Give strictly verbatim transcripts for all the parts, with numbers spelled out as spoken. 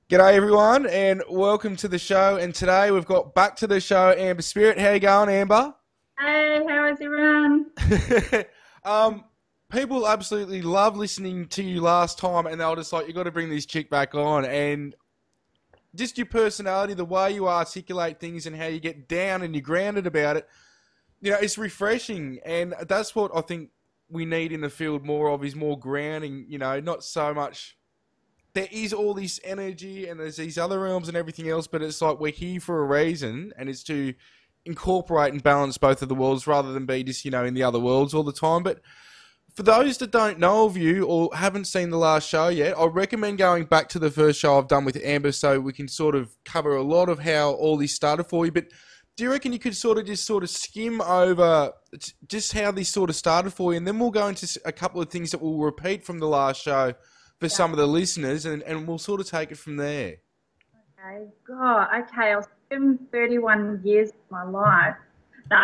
G'day everyone and welcome to the show, and today we've got back to the show Amber Spirit. How you going, Amber? Hey, how is everyone? um, People absolutely love listening to you last time, and they were just like, you got to bring this chick back on, and just your personality, the way you articulate things and how you get down and you're grounded about it, you know, it's refreshing, and that's what I think we need in the field more of, is more grounding, you know, not so much. There is all this energy and there's these other realms and everything else, but it's like we're here for a reason, and it's to incorporate and balance both of the worlds rather than be just, you know, in the other worlds all the time. But for those that don't know of you or haven't seen the last show yet, I recommend going back to the first show I've done with Amber so we can sort of cover a lot of how all this started for you. But do you reckon you could sort of just sort of skim over just how this sort of started for you, and then we'll go into a couple of things that we'll repeat from the last show for some of the listeners, and, and we'll sort of take it from there. Okay, God, okay, I'll spend thirty-one years of my life. No.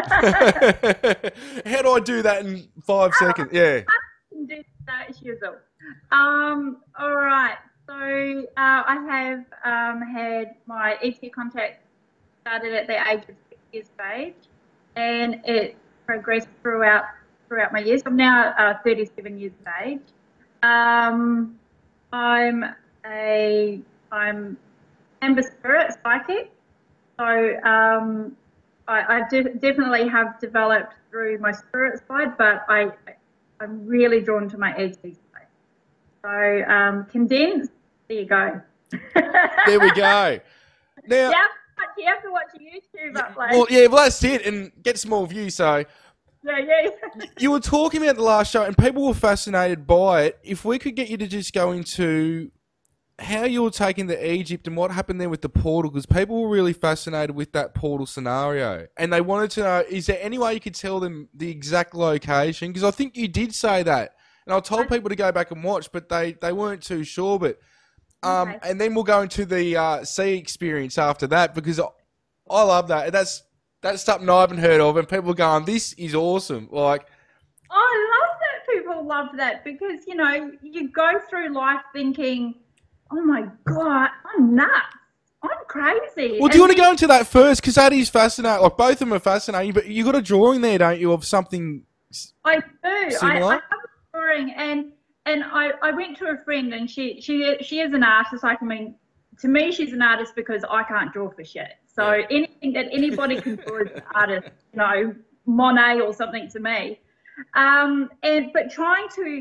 How do I do that in five seconds? Yeah. I can do that, Shizzle. Um, all right, so uh, I have um, had my E T contact started at the age of six years of age, and it progressed throughout throughout my years. I'm now uh, thirty-seven years of age. Um, I'm a I'm Amber Spirit psychic, so um, I, I de- definitely have developed through my spirit side, but I I'm really drawn to my E T side. So um, condensed. There you go. There we go. Now, yeah, you have to watch YouTube upload. Well, yeah, well that's it, and get some more views. So. Yeah, yeah. You were talking about the last show, and people were fascinated by it. If we could get you to just go into how you were taking to Egypt and what happened there with the portal, because people were really fascinated with that portal scenario, and they wanted to know, is there any way you could tell them the exact location? Because I think you did say that, and I told people to go back and watch, but they, they weren't too sure. But um, Okay. and then we'll go into the uh, sea experience after that, because I, I love that. That's That's something I haven't heard of, and people are going, this is awesome. Like, I love that people love that, because, you know, you go through life thinking, oh my God, I'm nuts. I'm crazy. well, do you want to go into that first? Because that is fascinating. Like, both of them are fascinating, but you got a drawing there, don't you, of something I do. I, similar? I have a drawing, and and I, I went to a friend, and she she she is an artist. Like, I mean, to me, she's an artist because I can't draw for shit. So Yeah. anything that anybody can draw is an artist, you know, Monet or something to me. Um, and but trying to,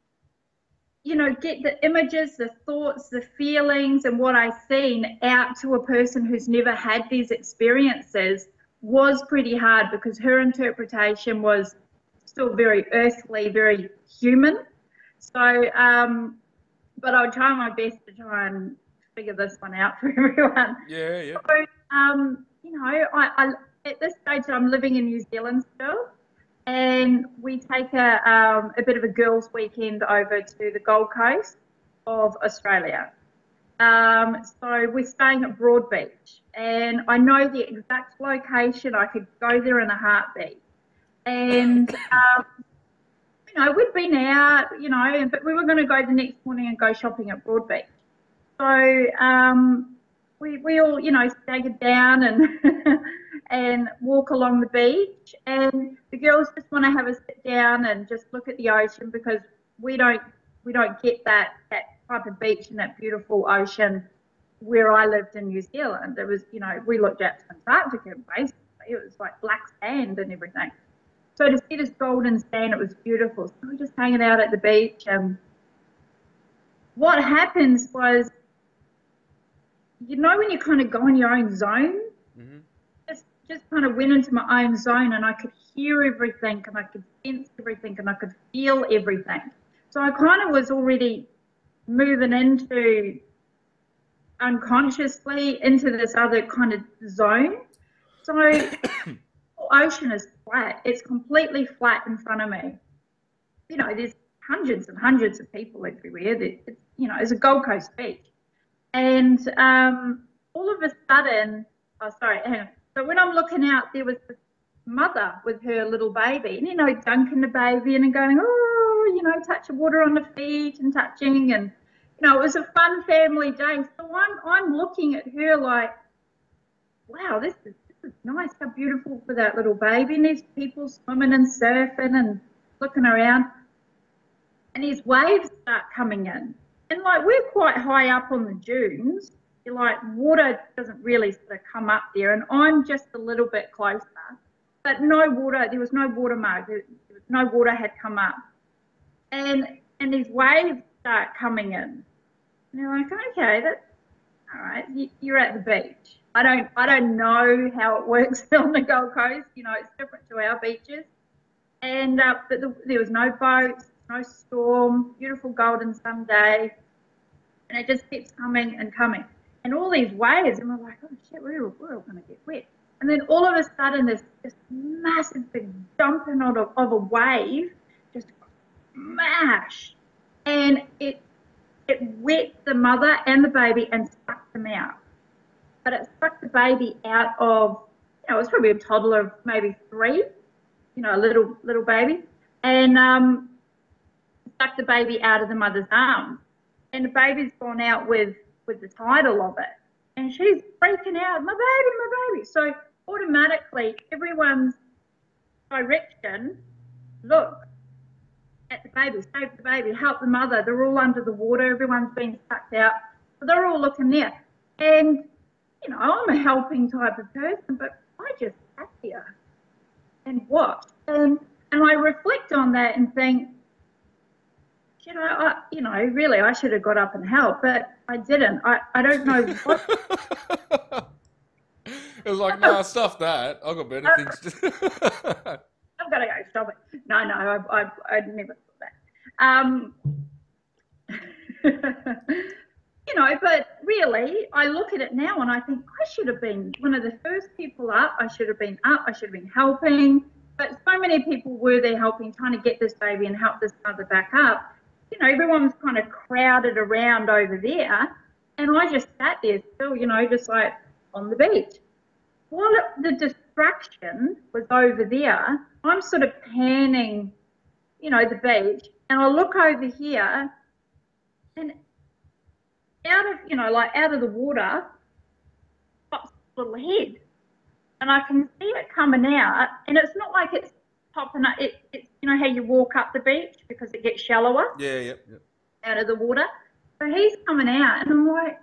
you know, get the images, the thoughts, the feelings, and what I've seen out to a person who's never had these experiences was pretty hard, because her interpretation was still very earthly, very human. So, um, but I would try my best to try and figure this one out for everyone. Yeah, yeah. So, um, you know, I, I at this stage I'm living in New Zealand still, and we take a um, a bit of a girls' weekend over to the Gold Coast of Australia. Um, so we're staying at Broadbeach, and I know the exact location. I could go there in a heartbeat, and um, you know, we'd been out, you know, but we were going to go the next morning and go shopping at Broadbeach. So um, we we all, you know, stagger down and and walk along the beach, and the girls just want to have a sit down and just look at the ocean, because we don't we don't get that that type of beach and that beautiful ocean where I lived in New Zealand. It was, you know, we looked at Antarctica basically. It was like black sand and everything. So to see this golden sand, it was beautiful. So we were just hanging out at the beach, and what happens was, you know, when you kind of go in your own zone, Mm-hmm. just just kind of went into my own zone, and I could hear everything, and I could sense everything, and I could feel everything. So I kind of was already moving into unconsciously into this other kind of zone. So the ocean is flat. It's completely flat in front of me. You know, there's hundreds and hundreds of people everywhere. It's, you know, it's a Gold Coast beach. And um, all of a sudden, oh, sorry, hang on. So when I'm looking out, there was this mother with her little baby, and, you know, dunking the baby and going, oh, you know, touching water on the feet and touching. And, you know, it was a fun family day. So I'm, I'm looking at her like, wow, this is, this is nice. How beautiful for that little baby. And there's people swimming and surfing and looking around. And these waves start coming in. And like, we're quite high up on the dunes. You're like, water doesn't really sort of come up there. And I'm just a little bit closer. But no water, there was no water mark. There, there was no water had come up. And and these waves start coming in. And you're like, okay, that's all right. You, you're at the beach. I don't I don't know how it works on the Gold Coast. You know, it's different to our beaches. And uh, but the, there was no boats, no storm, beautiful golden sun day, and it just keeps coming and coming. And all these waves, and we're like, oh shit, we're, we're all going to get wet. And then all of a sudden, this, this massive big dumping of a, of a wave just smashed, and it it wet the mother and the baby and sucked them out. But it sucked the baby out of, you know, it was probably a toddler of maybe three, you know, a little little baby, and um, sucked the baby out of the mother's arms. And the baby's gone out with, with the tidal of it. And she's freaking out, my baby, my baby. So automatically, everyone's direction, look at the baby, save the baby, help the mother. They're all under the water. Everyone's been sucked out. So they're all looking there. And, you know, I'm a helping type of person, but I just sat here and watched. And, and I reflect on that and think, you know, I, you know, really, I should have got up and helped, but I didn't. I, I don't know what. It was like, nah, stuff that. I've got better things to I've got to go stop it. No, no, I, I, I'd never thought that. Um, you know, but really, I look at it now and I think I should have been one of the first people up. I should have been up. I should have been helping. But so many people were there helping, trying to get this baby and help this mother back up. You know, everyone was kind of crowded around over there, and I just sat there still, you know, just like on the beach. While the distraction was over there, I'm sort of panning, you know, the beach, and I look over here, and out of, you know, like out of the water, pops a little head, and I can see it coming out, and it's not like it's popping up. It, it's, you know how you walk up the beach because it gets shallower. Yeah, yep, yep. Out of the water. So he's coming out, and I'm like,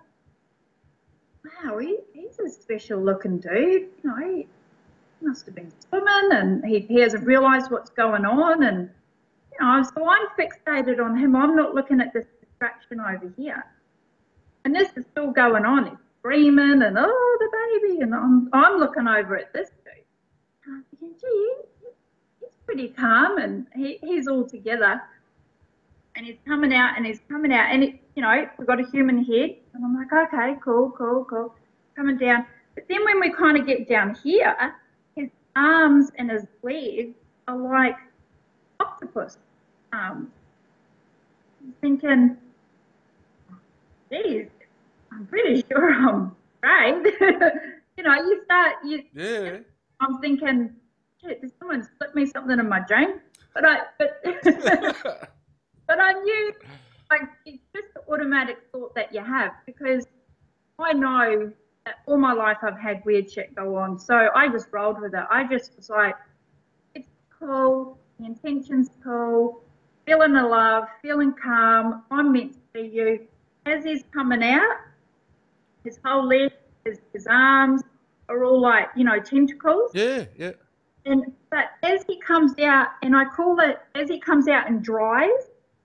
wow, he, he's a special looking dude. You know, he must have been swimming, and he, he hasn't realised what's going on. And, you know, so I'm fixated on him. I'm not looking at this distraction over here. And this is still going on. He's screaming, and oh, the baby. And I'm, I'm looking over at this dude. And I'm thinking, gee, he's pretty calm, and he, he's all together. And he's coming out, and he's coming out, and, it, you know, we've got a human head. And I'm like, okay, cool, cool, cool. Coming down. But then when we kind of get down here, his arms and his legs are like octopus arms. I'm thinking, geez, I'm pretty sure I'm right. You know, you start, you, yeah. I'm thinking, shit, did someone slip me something in my drink? But I, but, but I knew, like, it's just the automatic thought that you have, because I know that all my life I've had weird shit go on. So I just rolled with it. I just was like, it's cool, the intention's cool, feeling the love, feeling calm, I'm meant to see you. As he's coming out, his whole leg, his, his arms are all like, you know, tentacles. Yeah, yeah. And but as he comes out, and I call it, as he comes out and dries,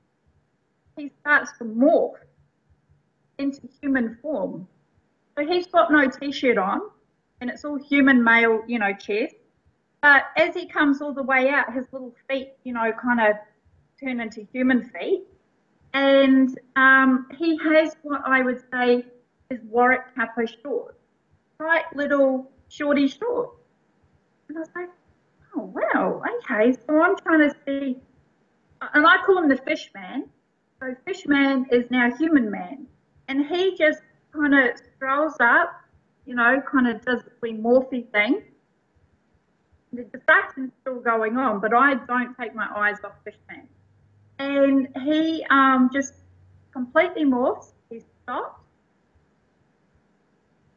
he starts to morph into human form. So he's got no t-shirt on, and it's all human male, you know, chest. But as he comes all the way out, his little feet, you know, kind of turn into human feet. And um, he has what I would say is Warwick Kappa shorts, right, little shorty shorts. And I was like, oh, wow, okay. So I'm trying to see, and I call him the fish man. So fish man is now human man. And he just kind of strolls up, you know, kind of does the morphy thing. The distraction's still going on, but I don't take my eyes off fish man. And he um, just completely morphs. He stops.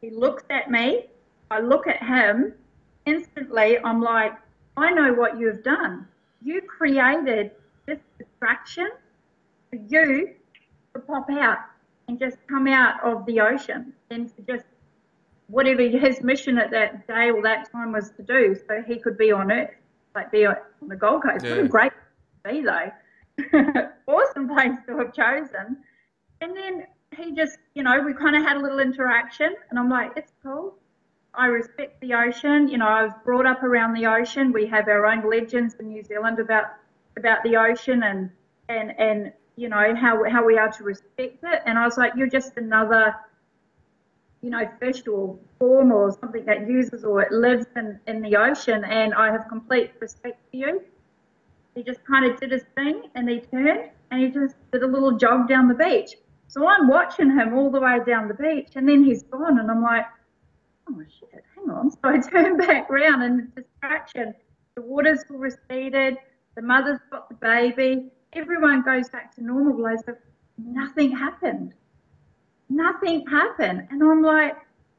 He looks at me. I look at him. Instantly, I'm like, I know what you've done. You created this distraction for you to pop out and just come out of the ocean and to just whatever his mission at that day or that time was to do, so he could be on Earth, like be on the Gold Coast. Yeah. What a great place to be, though. Awesome place to have chosen. And then he just, you know, we kind of had a little interaction, and I'm like, it's cool. I respect the ocean. You know, I was brought up around the ocean. We have our own legends in New Zealand about about the ocean and and and you know how how we are to respect it. And I was like, you're just another, you know, fish or form or something that uses or it lives in, in the ocean, and I have complete respect for you. He just kind of did his thing, and he turned and he just did a little jog down the beach. So I'm watching him all the way down the beach, and then he's gone, and I'm like, oh shit, hang on. So I turn back around, and the distraction, the waters were receded, the mother's got the baby, everyone goes back to normal as if nothing happened. Nothing happened. And I'm like,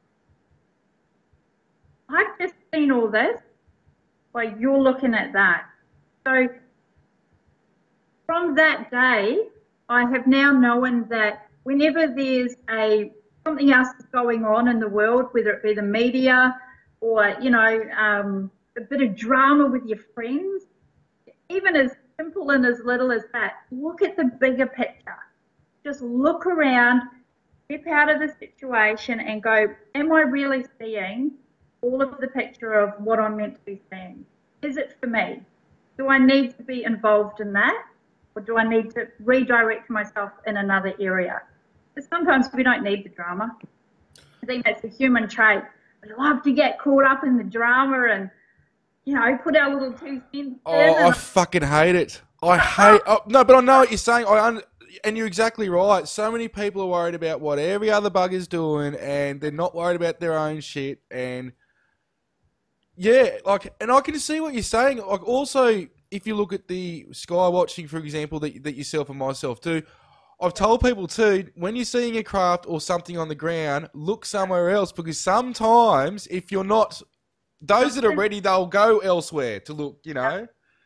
I've just seen all this while you're looking at that. So from that day, I have now known that whenever there's a something else is going on in the world, whether it be the media or, you know, um, a bit of drama with your friends, even as simple and as little as that, look at the bigger picture. Just look around, step out of the situation and go, am I really seeing all of the picture of what I'm meant to be seeing? Is it for me? Do I need to be involved in that? Or do I need to redirect myself in another area? Because sometimes we don't need the drama. I think that's a human trait. We love to get caught up in the drama and, you know, put our little two cents in. Oh, I fucking hate it. I hate... Oh, no, but I know what you're saying. I un- And you're exactly right. So many people are worried about what every other bugger's doing, and they're not worried about their own shit. And yeah, like, and I can see what you're saying. Like, also, if you look at the sky watching, for example, that that yourself and myself do, I've told people too, when you're seeing a craft or something on the ground, look somewhere else, because sometimes if you're not, those that are ready, they'll go elsewhere to look. You know.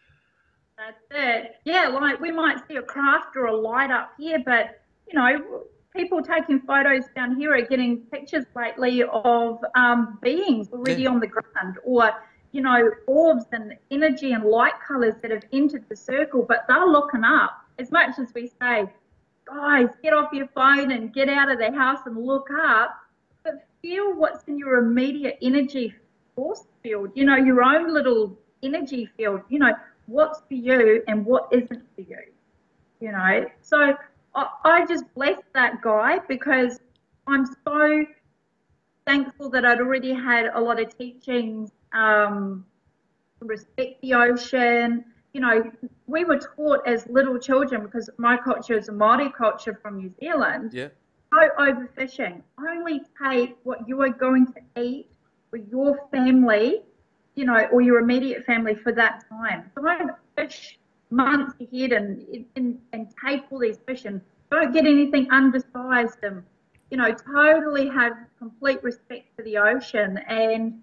That's it. Yeah, like we might see a craft or a light up here, but, you know, people taking photos down here are getting pictures lately of um, beings already yeah. on the ground, or, you know, orbs and energy and light colours that have entered the circle, but they're looking up. As much as we say, guys, get off your phone and get out of the house and look up, but feel what's in your immediate energy force field, you know, your own little energy field, you know, what's for you and what isn't for you, you know. So I, I just bless that guy, because I'm so thankful that I'd already had a lot of teachings, um, respect the ocean. You know, we were taught as little children, because my culture is a Māori culture from New Zealand, Yeah. no overfishing. Only take what you are going to eat for your family, you know, or your immediate family for that time. Don't fish months ahead and, and and take all these fish, and don't get anything undersized, and, you know, totally have complete respect for the ocean and,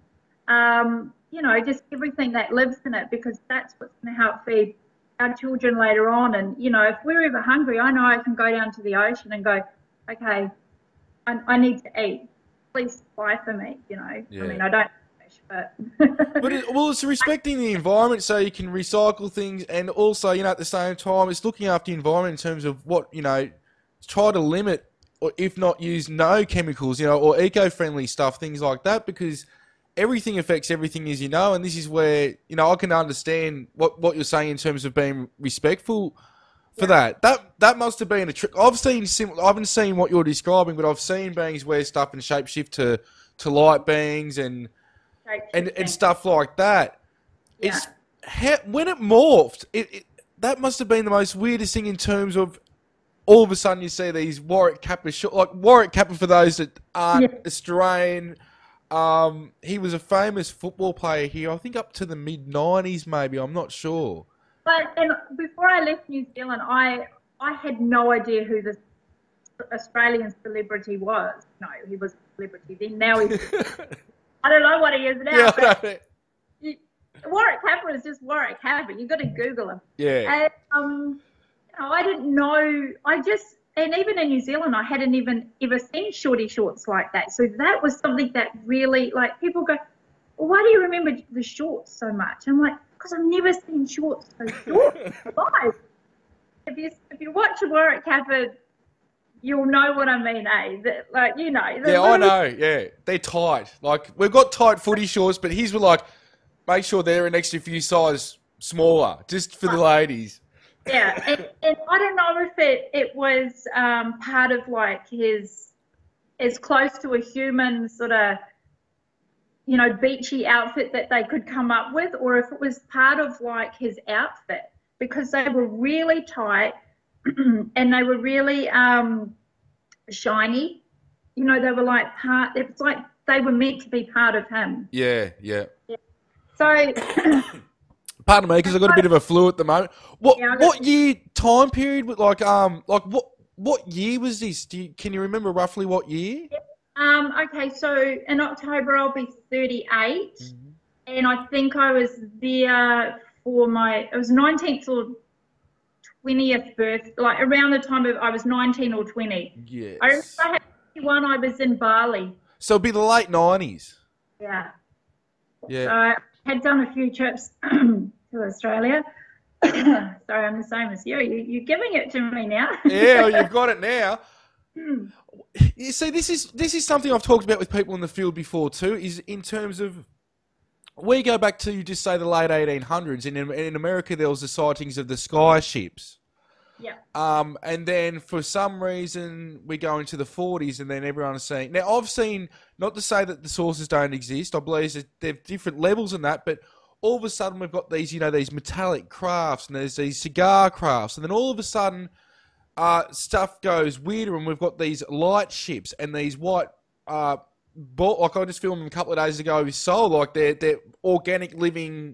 um, you know, just everything that lives in it, because that's what's going to help feed our children later on. And, you know, if we're ever hungry, I know I can go down to the ocean and go, okay, I, I need to eat. Please supply for me, you know. Yeah. I mean, I don't But, but it, well, it's respecting the environment so you can recycle things, and also, you know, at the same time, it's looking after the environment in terms of what, you know, try to limit, or if not use no chemicals, you know, or eco-friendly stuff, things like that, because everything affects everything, as you know, and this is where, you know, I can understand what, what you're saying in terms of being respectful for yeah. that. That that must have been a trick. I've seen sim- I haven't seen what you're describing, but I've seen beings wear stuff and shapeshift to, to light beings and and and stuff like that. Yeah. It's how, when it morphed, it, it that must have been the most weirdest thing in terms of all of a sudden you see these Warwick Kappa, like Warwick Kappa, for those that aren't yeah. Australian. Um, he was a famous football player here, I think up to the mid nineties maybe, I'm not sure. But and before I left New Zealand, I I had no idea who this Australian celebrity was. No, he was a celebrity then. Now he's, I don't know what he is now. Yeah, but I know. you, Warwick Capper is just Warwick Capper. You've got to Google him. Yeah. And, um, you know, I didn't know. I just, and even in New Zealand, I hadn't even ever seen shorty shorts like that. So that was something that really, like, people go, well, why do you remember the shorts so much? I'm like, because I've never seen shorts so short live. If you if you watch Warwick Capper, you'll know what I mean, eh? That, like, you know. Yeah, I know. Yeah, they're tight. Like, we've got tight footy shorts, but his were like, make sure they're an extra few size smaller, just for the ladies. Yeah, and, and I don't know if it it was um, part of like his as close to a human sort of, you know, beachy outfit that they could come up with, or if it was part of like his outfit, because they were really tight and they were really um, shiny. You know, they were like part. It was like they were meant to be part of him. Yeah, yeah. Yeah. So. Pardon me, because I've got a bit of a flu at the moment. What Yeah, what year time period? with, Like um like what what year was this? Do you, can you remember roughly what year? Um, okay, so in October I'll be thirty-eight, Mm-hmm. and I think I was there for my, it was nineteenth or twentieth birth, like around the time of I was nineteen or twenty. Yes. I remember I had twenty-one, I was in Bali. So it'd be the late nineties. Yeah. Yeah. So I had done a few trips to Australia. Sorry, I'm the same as you. you. You're giving it to me now. Yeah, well, you've got it now. You see, this is this is something I've talked about with people in the field before too. Is in terms of we go back to just say the late eighteen hundreds, and in, in America there was the sightings of the sky ships. Yeah. Um, and then for some reason we go into the forties, and then everyone is saying. Now I've seen, not to say that the sources don't exist. I believe that there are different levels in that, but all of a sudden we've got these, you know, these metallic crafts, and there's these cigar crafts, and then all of a sudden, uh, stuff goes weirder, and we've got these light ships and these white, uh, ball. Like I just filmed them a couple of days ago with Soul, like they're they're organic living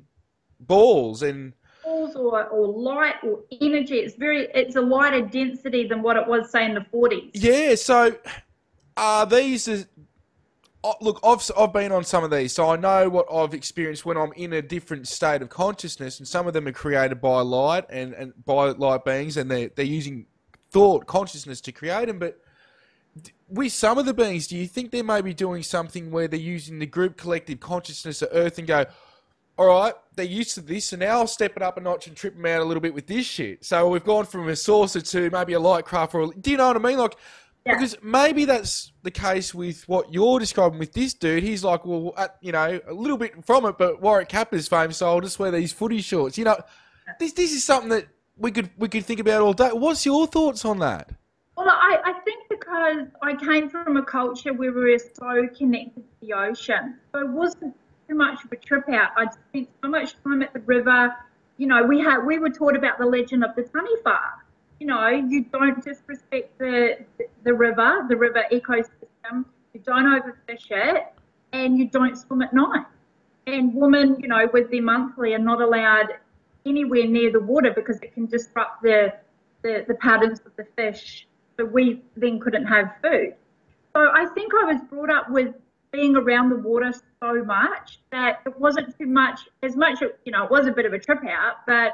balls and. Or, or light or energy. It's very, it's a lighter density than what it was, say, in the forties. Yeah, so uh, these are, oh, look, I've I've been on some of these, so I know what I've experienced when I'm in a different state of consciousness, and some of them are created by light and, and by light beings, and they're they're using thought consciousness to create them. But with some of the beings, do you think they may be doing something where they're using the group collective consciousness of Earth and go, all right, they're used to this, so now I'll step it up a notch and trip them out a little bit with this shit. So we've gone from a saucer to maybe a light craft, or a, do you know what I mean? Like, yeah. Because maybe that's the case with what you're describing with this dude. He's like, well, at, you know, a little bit from it, but Warwick Capper's fame, so I'll just wear these footy shorts. You know, this this is something that we could we could think about all day. What's your thoughts on that? Well, I, I think because I came from a culture where we were so connected to the ocean, so it wasn't too much of a trip out. I spent so much time at the river. You know, we had we were taught about the legend of the Taniwha. You know, you don't disrespect the the river, the river ecosystem. You don't overfish it, and you don't swim at night. And women, you know, with their monthly, are not allowed anywhere near the water because it can disrupt the the, the patterns of the fish. So we then couldn't have food. So I think I was brought up with being around the water so much that it wasn't too much, as much, you know, it was a bit of a trip out, but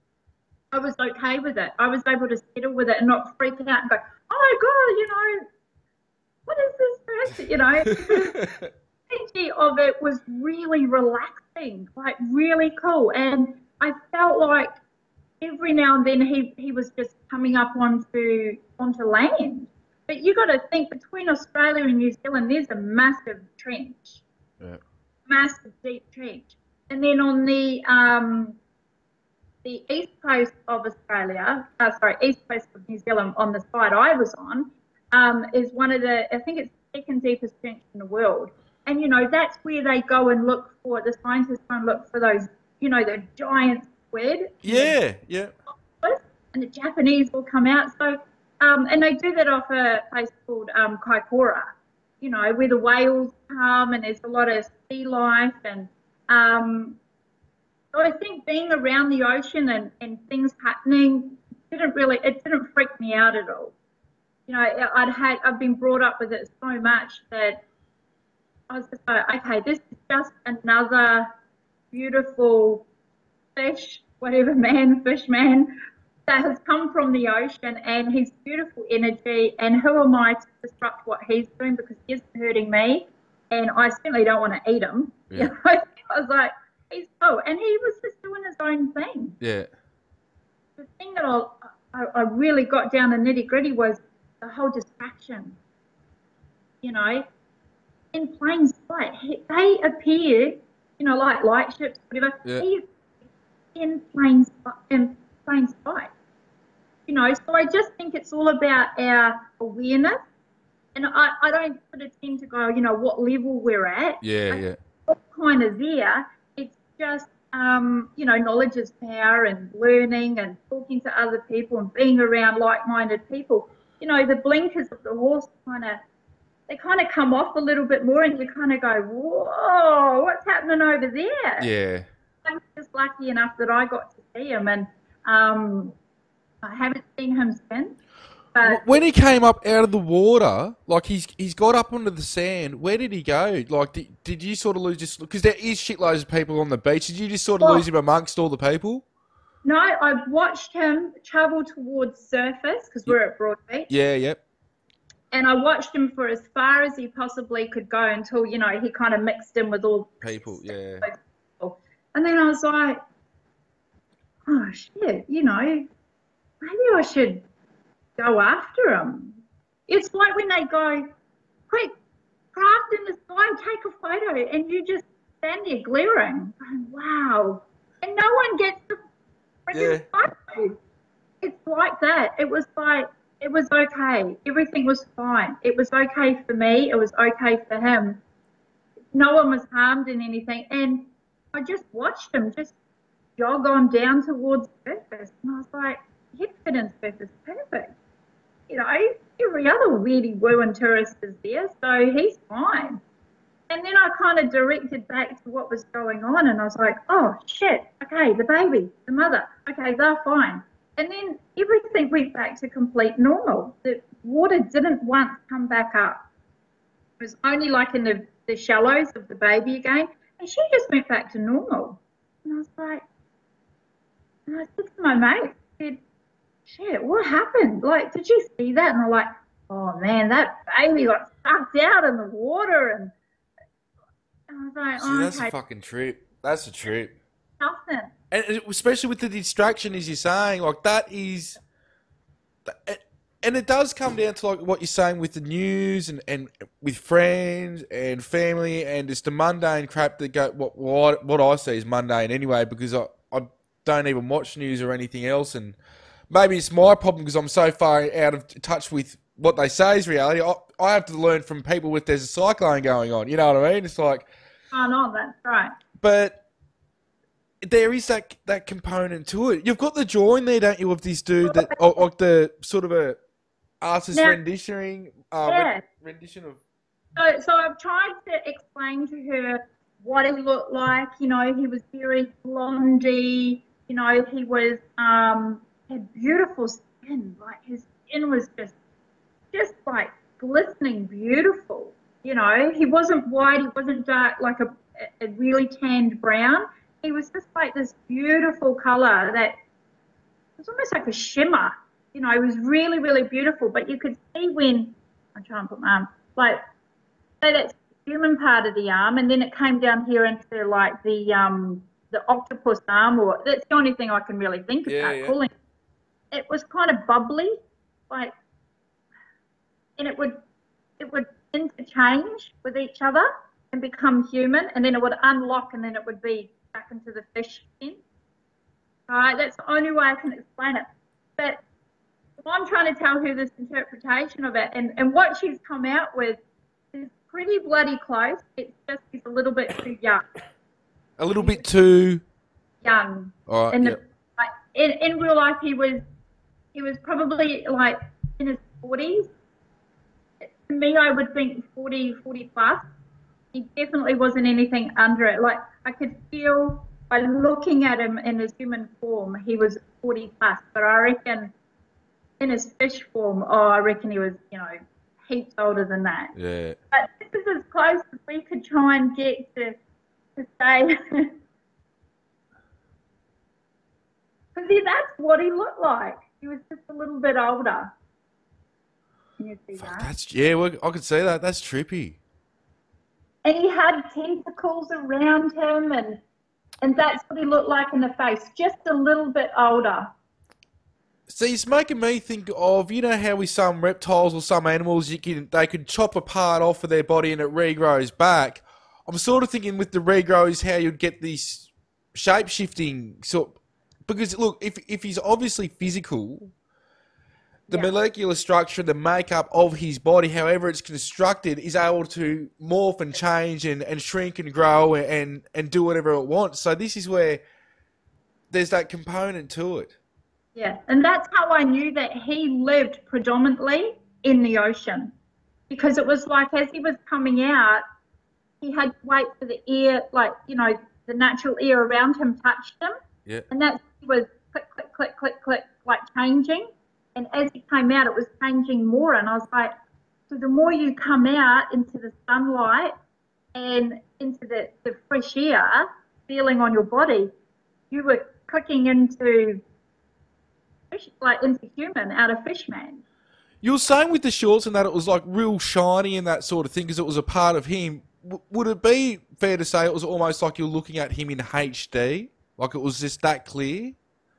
I was okay with it. I was able to settle with it and not freak out and go, oh my God, you know, what is this person, you know? The energy of it was really relaxing, like really cool. And I felt like every now and then he, he was just coming up onto onto land. But you got to think, between Australia and New Zealand, there's a massive trench, yeah. massive deep trench. And then on the um, the east coast of Australia, uh, sorry, east coast of New Zealand, on the side I was on, um, is one of the, I think it's the second deepest trench in the world. And, you know, that's where they go and look for, the scientists go and look for those, you know, the giant squid. Yeah, yeah. And the Japanese will come out. So, um, and they do that off a place called um, Kaikoura, you know, where the whales come and there's a lot of sea life. And um, so I think being around the ocean and, and things happening didn't really, it didn't freak me out at all. you know, I'd had, I've been brought up with it so much that I was just like, okay, this is just another beautiful fish, whatever man, fish man, that has come from the ocean, and he's beautiful energy, and who am I to disrupt what he's doing, because he isn't hurting me, and I certainly don't want to eat him. Yeah. You know? I was like, he's cool, and he was just doing his own thing. Yeah. The thing that I, I, I really got down the nitty gritty was the whole distraction. You know, in plain sight, he, they appeared, you know, like light ships, whatever. Yeah. He, in plain in plain sight. You know, so I just think it's all about our awareness, and I, I don't sort of tend to go, you know, what level we're at. Yeah, yeah. We're kind of there. It's just, um, you know, knowledge is power, and learning and talking to other people and being around like-minded people. You know, the blinkers of the horse kind of, they kind of come off a little bit more, and you kind of go, whoa, what's happening over there? Yeah. I was just lucky enough that I got to see him, and um, I haven't seen him since. But When he came up out of the water, like he's he's got up onto the sand. Where did he go? Like, did, did you sort of lose just because there is shitloads of people on the beach? Did you just sort of Well- lose him amongst all the people? no, I watched him travel towards surface because we're at Broadbeach, Yeah, yep. and I watched him for as far as he possibly could go until, you know, he kind of mixed in with all People, yeah. people. And then I was like, oh shit, you know, maybe I should go after him. It's like when they go, quick, craft in the sky, take a photo, and you just stand there glaring, going, wow. And no one gets the freaking photo. It's like that. It was like, it was okay. Everything was fine. It was okay for me. It was okay for him. No one was harmed in anything. And I just watched him just jog on down towards surface. And I was like, he'd fit in surface perfect. You know, every other weirdy woo and tourist is there, so he's fine. And then I kind of directed back to what was going on, and I was like, oh, shit, okay, the baby, the mother, okay, they're fine. And then everything went back to complete normal. The water didn't once come back up. It was only like in the, the shallows of the baby again, and she just went back to normal. And I was like, and I said to my mate, I said, shit, what happened? Like, did you see that? And they're like, oh man, that baby got sucked out in the water. And I was like, See, oh, that's okay, a fucking trip. That's a trip. nothing. And it- especially with the distraction, as you're saying, like that is, and it does come down to like what you're saying with the news and, and with friends and family and just the mundane crap that go. What what what I see is mundane anyway, because I I don't even watch news or anything else, and maybe it's my problem because I'm so far out of touch with what they say is reality. I, I have to learn from people with there's a cyclone going on. You know what I mean? It's like, Oh, no, that's right. but there is that that component to it. You've got the drawing there, don't you, of this dude that, or, like the sort of a artist Now- renditioning, uh, Yeah. ren- rendition of. So, so I've tried to explain to her what he looked like. You know, he was very blondie. You know, he was um had beautiful skin. Like his skin was just, just like glistening, beautiful. You know, he wasn't white. He wasn't dark, like a, a really tanned brown. He was just like this beautiful color that was almost like a shimmer. You know, it was really, really beautiful. But you could see when I'm trying to put my arm like. So that's the human part of the arm, and then it came down here into like the um the octopus arm, or that's the only thing I can really think Yeah, about yeah. calling it. It was kind of bubbly, like, and it would it would interchange with each other and become human, and then it would unlock, and then it would be back into the fish skin. All right, that's the only way I can explain it. But I'm trying to tell her this interpretation of it, and, and what she's come out with is pretty bloody close. It's just he's a little bit too young. A little bit too. Young. All right. In, the, Yep. like, in, in real life, he was he was probably like in his forties. To me, I would think forty, forty plus. He definitely wasn't anything under it. Like, I could feel by looking at him in his human form, he was forty plus. But I reckon in his fish form, oh, I reckon he was, you know, heaps older than that. Yeah. But this is as close as we could try and get to, to say, because that's what he looked like. He was just a little bit older. Can you see Fuck, that? that's yeah. Well, I could see that. That's trippy. And he had tentacles around him, and and that's what he looked like in the face, just a little bit older. See, it's making me think of, you know how with some reptiles or some animals, you can they could chop a part off of their body and it regrows back. I'm sort of thinking with the regrows how you'd get this shape shifting sort. Because look, if if he's obviously physical, the Yeah. molecular structure, the makeup of his body, however it's constructed, is able to morph and change and, and shrink and grow and, and do whatever it wants. So this is where there's that component to it. Yeah, and that's how I knew that he lived predominantly in the ocean, because it was like as he was coming out, he had to wait for the air, like, you know, the natural air around him touched him. Yeah. And that was click, click, click, click, click, like changing. And as he came out, it was changing more. And I was like, so the more you come out into the sunlight and into the, the fresh air, feeling on your body, you were clicking into fish, like into human out of fish man. You were saying with the shorts and that it was like real shiny and that sort of thing because it was a part of him. W- would it be fair to say it was almost like you're looking at him in H D? Like it was just that clear?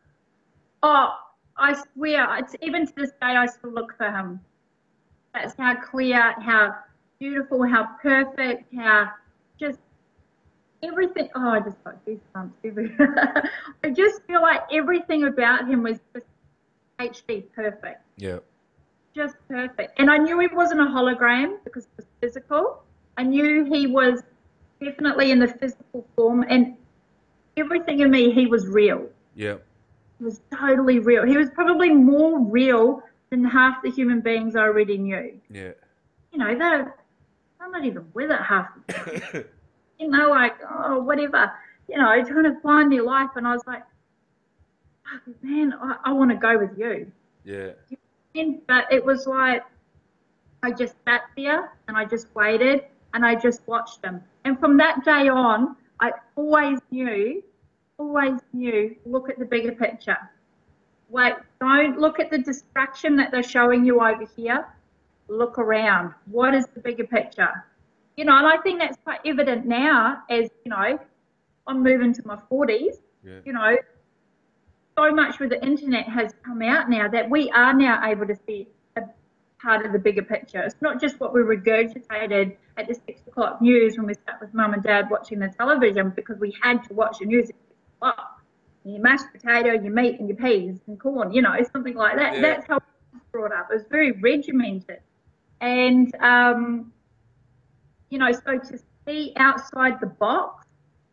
Oh, I swear, it's, even to this day, I still look for him. That's how clear, how beautiful, how perfect, how just everything. Oh, I just got goosebumps everywhere. I just feel like everything about him was just H D perfect. Yeah. Just perfect. And I knew he wasn't a hologram because it was physical. I knew he was definitely in the physical form, and everything in me, he was real. Yeah. He was totally real. He was probably more real than half the human beings I already knew. Yeah. You know, they're, they're not even with it half the time. You know, like, oh, whatever. You know, trying to find their life. And I was like, oh, man, I, I want to go with you. Yeah. And, but it was like, I just sat there and I just waited and I just watched them. And from that day on, I always knew, always knew, look at the bigger picture. Wait, don't look at the distraction that they're showing you over here. Look around. What is the bigger picture? You know, and I think that's quite evident now as, you know, I'm moving to my forties. Yeah. You know, so much with the internet has come out now that we are now able to see a part of the bigger picture. It's not just what we regurgitated at the six o'clock news when we sat with mum and dad watching the television because we had to watch the news at six o'clock. Your mashed potato, your meat and your peas and corn, you know, something like that. Yeah. That's how it was brought up. It was very regimented. And, um, you know, so to see outside the box,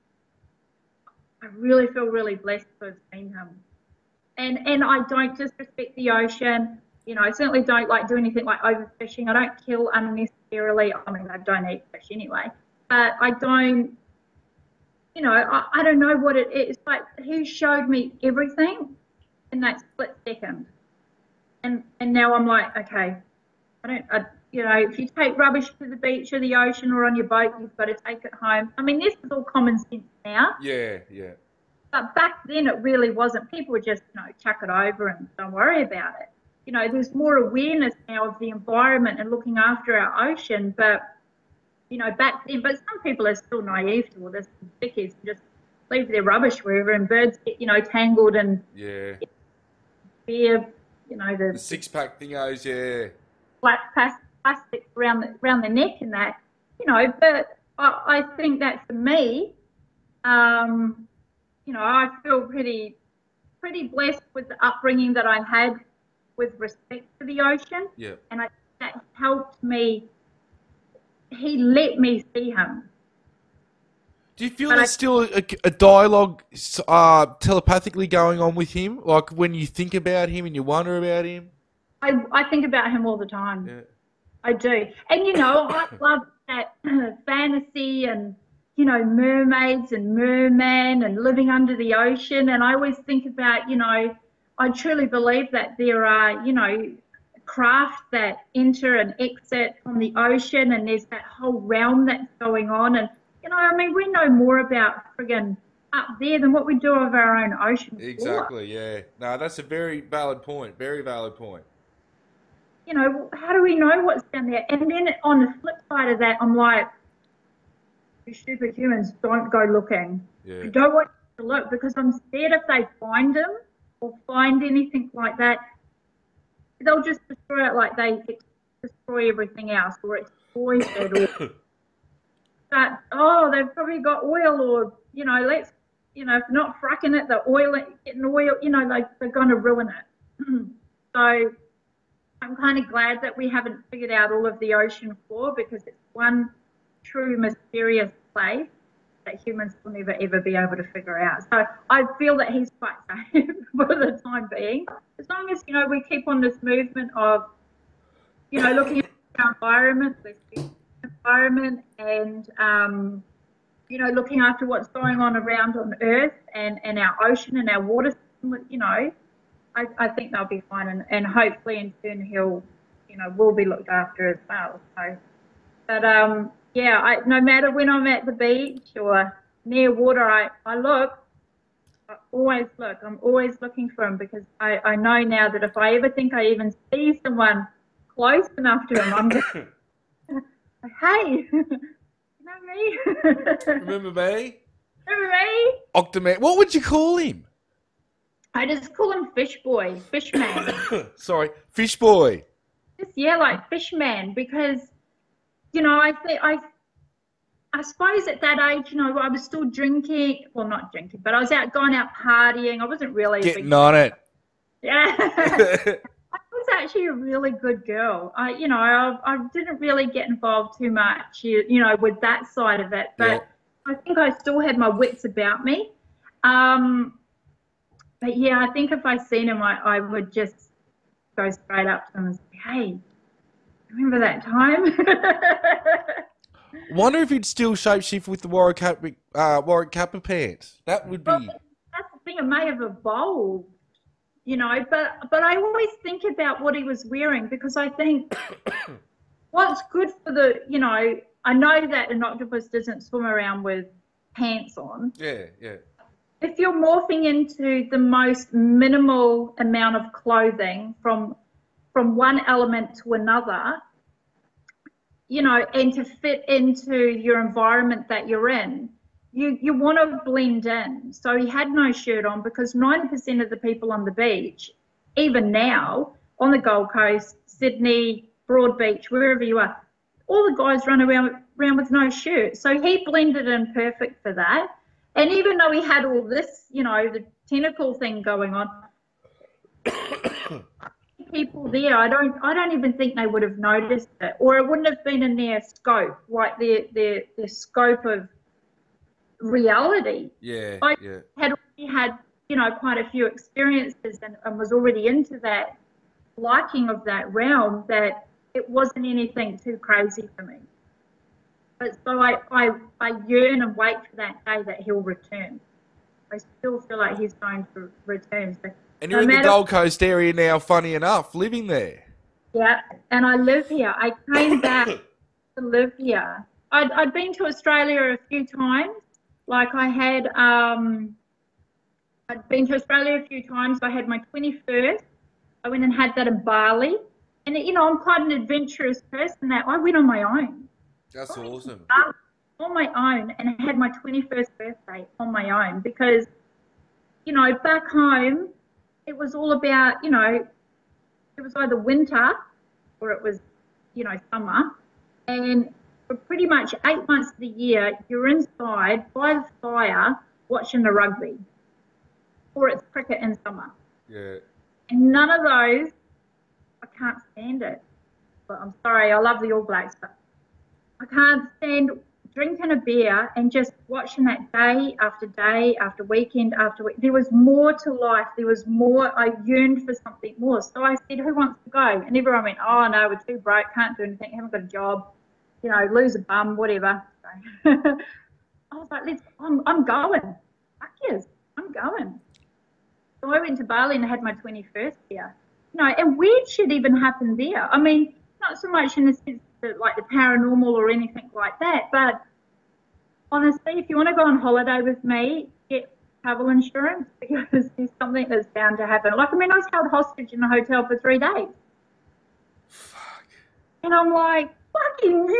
I really feel really blessed to have seen him. And and I don't disrespect the ocean. You know, I certainly don't like do anything like overfishing. I don't kill unnecessarily. I mean, I don't eat fish anyway. But I don't, you know, I, I don't know what it is. Like, he showed me everything in that split second. And and now I'm like, okay, I don't, I, you know, if you take rubbish to the beach or the ocean or on your boat, you've got to take it home. I mean, this is all common sense now. Yeah, yeah. But back then it really wasn't. People would just, you know, chuck it over and don't worry about it. You know, there's more awareness now of the environment and looking after our ocean. But, you know, back then, but some people are still naive to all this. Dickies just leave their rubbish wherever and birds get, you know, tangled and Yeah. beer, you know, the, The six pack thingos, yeah. black plastic around the, around the neck and that, you know, but I, I think that for me, um, you know, I feel pretty, pretty blessed with the upbringing that I had with respect to the ocean. Yeah. And I, that helped me, he let me see him. Do you feel But there's I- still a, a dialogue uh, telepathically going on with him? Like when you think about him and you wonder about him? I, I think about him all the time. Yeah. I do. And, you know, I love that fantasy and, you know, mermaids and mermen and living under the ocean. And I always think about, you know, I truly believe that there are, you know, craft that enter and exit from the ocean, and there's that whole realm that's going on. And, you know, I mean, we know more about friggin' up there than what we do of our own ocean floor. Exactly, yeah. No, that's a very valid point. Very valid point. You know, how do we know what's down there? And then on the flip side of that, I'm like, you stupid humans, don't go looking. Yeah. I don't want you to look, because I'm scared if they find them or find anything like that, they'll just destroy it like they destroy everything else, or exploit it, or but oh, they've probably got oil, or you know, let's you know, if not fracking it, the oil getting oil, you know, like they're going to ruin it. So I'm kind of glad that we haven't figured out all of the ocean floor, because it's one true mysterious place that humans will never ever be able to figure out. So I feel that he's quite safe for the time being, as long as, you know, we keep on this movement of, you know, looking at our environment, the environment, and um, you know, looking after what's going on around on Earth and, and our ocean and our water system. You know, I, I think they'll be fine, and, and hopefully in turn he'll, you know, will be looked after as well. So, but um. Yeah, I, no matter when I'm at the beach or near water, I, I look, I always look. I'm always looking for him, because I, I know now that if I ever think I even see someone close enough to him, I'm just like, hey, you know me? Remember me? Remember me? Octoman. What would you call him? I just call him Fish Boy, Fish Man. Sorry, Fish Boy. Just, yeah, like Fish Man, because... You know, I think I, I suppose at that age, you know, I was still drinking. Well, not drinking, but I was out going out partying. I wasn't really getting big, on it. Yeah, I was actually a really good girl. I, you know, I, I didn't really get involved too much, you, you know, with that side of it. But yeah. I think I still had my wits about me. Um, but yeah, I think if I seen him, I, I would just go straight up to him and say, "Hey, remember that time?" Wonder if he'd still shapeshift with the Warwick Kappa, uh, Warwick Kappa pants. That would be. Well, that's the thing. It may have evolved, you know. But but I always think about what he was wearing, because I think what's good for the, you know, I know that an octopus doesn't swim around with pants on. Yeah, yeah. If you're morphing into the most minimal amount of clothing from from one element to another, you know, and to fit into your environment that you're in, you, you want to blend in. So he had no shirt on, because ninety percent of the people on the beach, even now, on the Gold Coast, Sydney, Broadbeach, wherever you are, all the guys run around, around with no shirt. So he blended in perfect for that. And even though he had all this, you know, the tentacle thing going on, people there, I don't I don't even think they would have noticed it, or it wouldn't have been in their scope, like their their, their scope of reality. Yeah, I yeah. had already had, you know, quite a few experiences, and, and was already into that liking of that realm, that it wasn't anything too crazy for me. But so I, I, I yearn and wait for that day that he'll return. I still feel like he's going to return. So and you're no in matter, the Gold Coast area now, funny enough, living there. Yeah, and I live here. I came back to live here. I'd, I'd been to Australia a few times. Like I had, um, I'd been to Australia a few times. I had my twenty-first. I went and had that in Bali. And, you know, I'm quite an adventurous person, that I went on my own. That's awesome. On my own, and I had my twenty-first birthday on my own, because, you know, back home, it was all about, you know, it was either winter or it was, you know, summer. And for pretty much eight months of the year, you're inside by the fire watching the rugby, or it's cricket in summer. Yeah. And none of those, I can't stand it. But I'm sorry, I love the All Blacks, but I can't stand drinking a beer and just watching that day after day after weekend after week. There was more to life. There was more. I yearned for something more. So I said, who wants to go? And everyone went, oh, no, we're too broke, can't do anything, haven't got a job, you know, lose a bum, whatever. So I was like, let's, I'm, I'm going. Fuck yes, I'm going. So I went to Bali and I had my twenty-first there. You know, and weird shit even happened there. I mean, not so much in the sense that like the paranormal or anything like that, but honestly, if you want to go on holiday with me, get travel insurance because there's something that's bound to happen. Like, I mean, I was held hostage in a hotel for three days. Fuck. And I'm like, fucking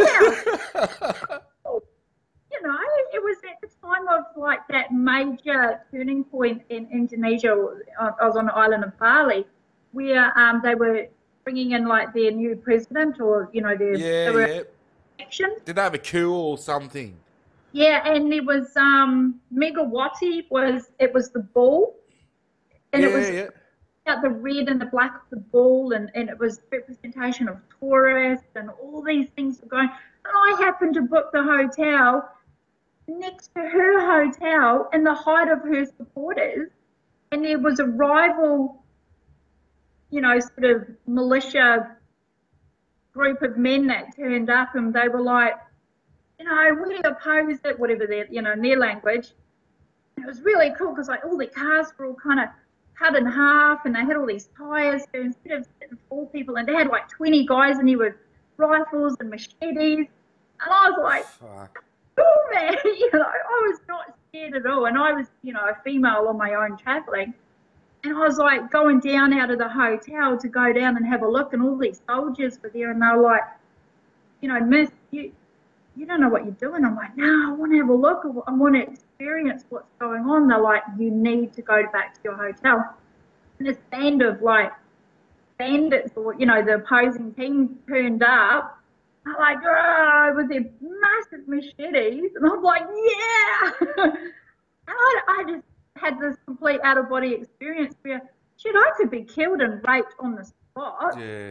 yeah! You know, it was at the time of like that major turning point in Indonesia. I was on the island of Bali, where um, they were bringing in like their new president, or you know, their Yeah, their yeah. election. Did they have a coup or something? Yeah, and it was um, Megawati was it was the bull, and yeah, it was yeah. about the red and the black of the bull, and, and it was representation of tourists, and all these things were going. And I happened to book the hotel next to her hotel in the height of her supporters, and there was a rival, you know, sort of militia group of men that turned up, and they were like, you know, we oppose it, whatever their, you know, in their language. And it was really cool because like all the cars were all kind of cut in half, and they had all these tires. So instead of sitting four people, and they had like twenty guys in there with rifles and machetes, and I was like, Fuck. oh man, you know, I was not scared at all. And I was, you know, a female on my own traveling. And I was like going down out of the hotel to go down and have a look, and all these soldiers were there, and they were like, you know, miss, you, you don't know what you're doing. I'm like, no, I want to have a look. I want to experience what's going on. They're like, you need to go back to your hotel. And this band of like bandits, or, you know, the opposing team turned up. I'm like, oh, with their massive machetes. And I'm like, yeah. And I, I just had this complete out of body experience where, shit, I could be killed and raped on the spot. Yeah.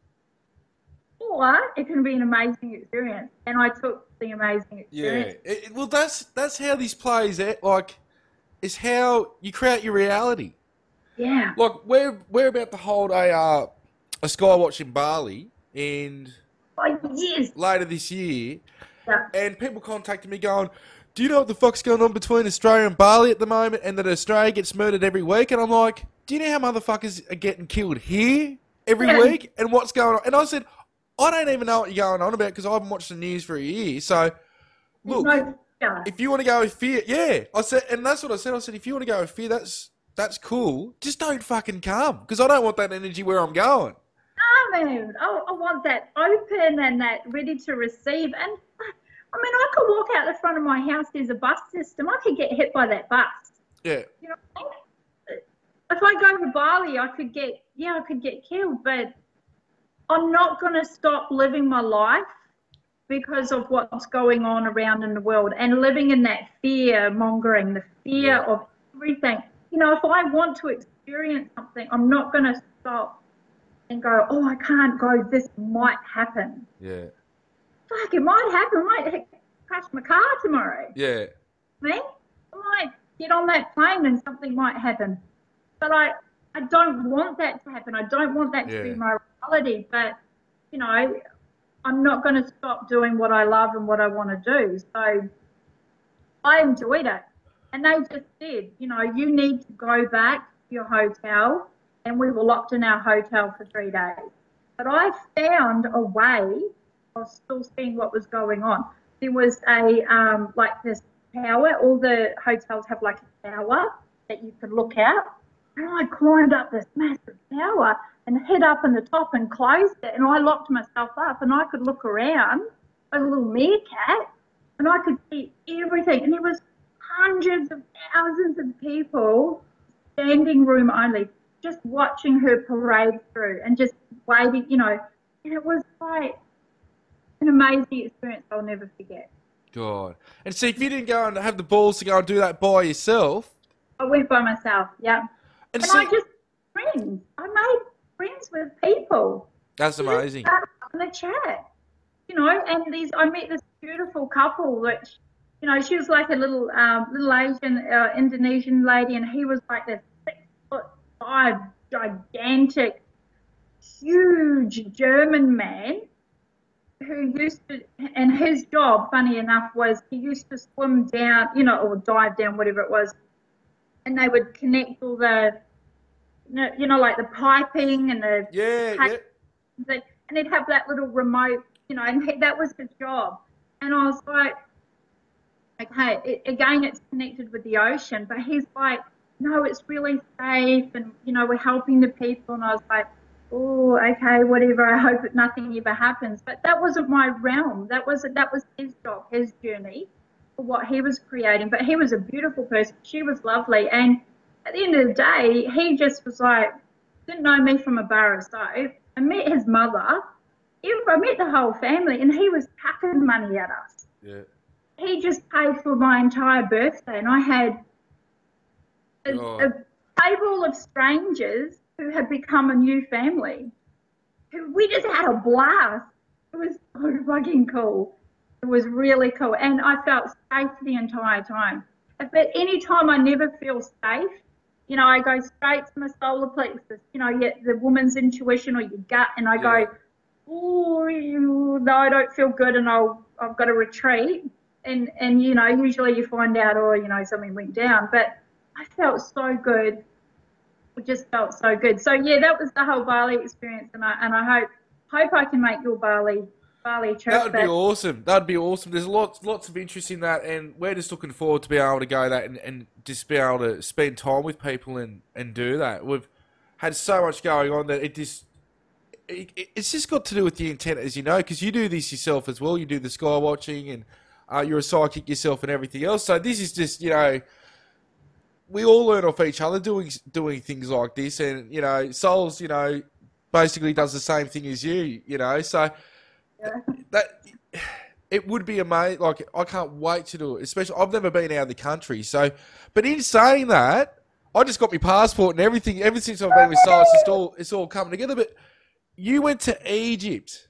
Or it can be an amazing experience. And I took the amazing experience. Yeah. It, well, that's that's how this plays out. Like, is how you create your reality. Yeah. Like, we're we're about to hold a uh, a Skywatch in Bali, and Oh, yes. later this year, Yeah. and people contacted me going, do you know what the fuck's going on between Australia and Bali at the moment, and that Australia gets murdered every week? And I'm like, do you know how motherfuckers are getting killed here every Yeah. week, and what's going on? And I said, I don't even know what you're going on about because I haven't watched the news for a year. So, look, No, yeah. if you want to go with fear, yeah. I said, and that's what I said. I said, if you want to go with fear, that's that's cool. Just don't fucking come, because I don't want that energy where I'm going. Oh, man. I, I want that open and that ready to receive. And I mean, I could walk out the front of my house. There's a bus system. I could get hit by that bus. Yeah. You know what I mean? If I go to Bali, I could get, yeah, I could get killed. But I'm not going to stop living my life because of what's going on around in the world and living in that fear mongering, the fear Yeah. of everything. You know, if I want to experience something, I'm not going to stop and go, oh, I can't go, this might happen. Yeah. Fuck, it might happen. I might hit, crash my car tomorrow. Yeah. Man, I might get on that plane and something might happen. But I, I don't want that to happen. I don't want that Yeah. to be my reality. But, you know, I'm not going to stop doing what I love and what I want to do. So I enjoyed it. And they just said, you know, you need to go back to your hotel. And we were locked in our hotel for three days. But I found a way of still seeing what was going on. There was a, um, like this tower. All the hotels have like a tower that you could look out. And I climbed up this massive tower and hid up in the top and closed it. And I locked myself up and I could look around like a little meerkat and I could see everything. And there was hundreds of thousands of people, standing room only, just watching her parade through and just waiting, you know. And it was like an amazing experience I'll never forget. God. And see, if you didn't go and have the balls to go and do that by yourself. I went by myself, yeah. And, And see, I just friends. I made friends with people. that's amazing. In the chat, you know, and these I met this beautiful couple, which, you know, she was like a little um, little Asian uh, Indonesian lady, and he was like this six foot five, gigantic, huge German man who used to, and his job, funny enough, was he used to swim down, you know, or dive down, whatever it was, and they would connect all the, you know, you know like the piping and the, Yeah, yeah. the and he'd have that little remote, you know, and he, that was his job. And I was like, okay, it, again, it's connected with the ocean, but he's like, no, it's really safe, and you know, we're helping the people. And I was like, oh, okay, whatever. I hope that nothing ever happens. But that wasn't my realm. That was that was his job, his journey, for what he was creating. But he was a beautiful person. She was lovely, and at the end of the day, he just was like, didn't know me from a bar of soap. I met his mother. I met the whole family, and he was packing money at us. Yeah. He just paid for my entire birthday, and I had a, Oh. a table of strangers who had become a new family. Who we just had a blast. It was so fucking cool. It was really cool, and I felt safe the entire time. If at any time I never feel safe, you know, I go straight to my solar plexus. You know, yet the woman's intuition or your gut, and I Yeah. go, oh, no, I don't feel good, and I'll I've got to retreat. And and you know, usually you find out, or you know, something went down. But I felt so good. It just felt so good. So yeah, that was the whole Bali experience, and I and I hope hope I can make your Bali Bali trip. That would be but- awesome. That would be awesome. There's lots lots of interest in that, and we're just looking forward to be able to go that and, and just be able to spend time with people and, and do that. We've had so much going on that it just it, it's just got to do with the intent, as you know, because you do this yourself as well. You do the sky watching, and uh, you're a psychic yourself and everything else. So this is just, you know, we all learn off each other doing doing things like this, and you know, Souls, you know, basically does the same thing as you, you know, so. Yeah. That it would be amazing. Like, I can't wait to do it. Especially, I've never been out of the country. So, but in saying that, I just got my passport and everything. Ever since I've been with Silas, it's all it's all coming together. But you went to Egypt,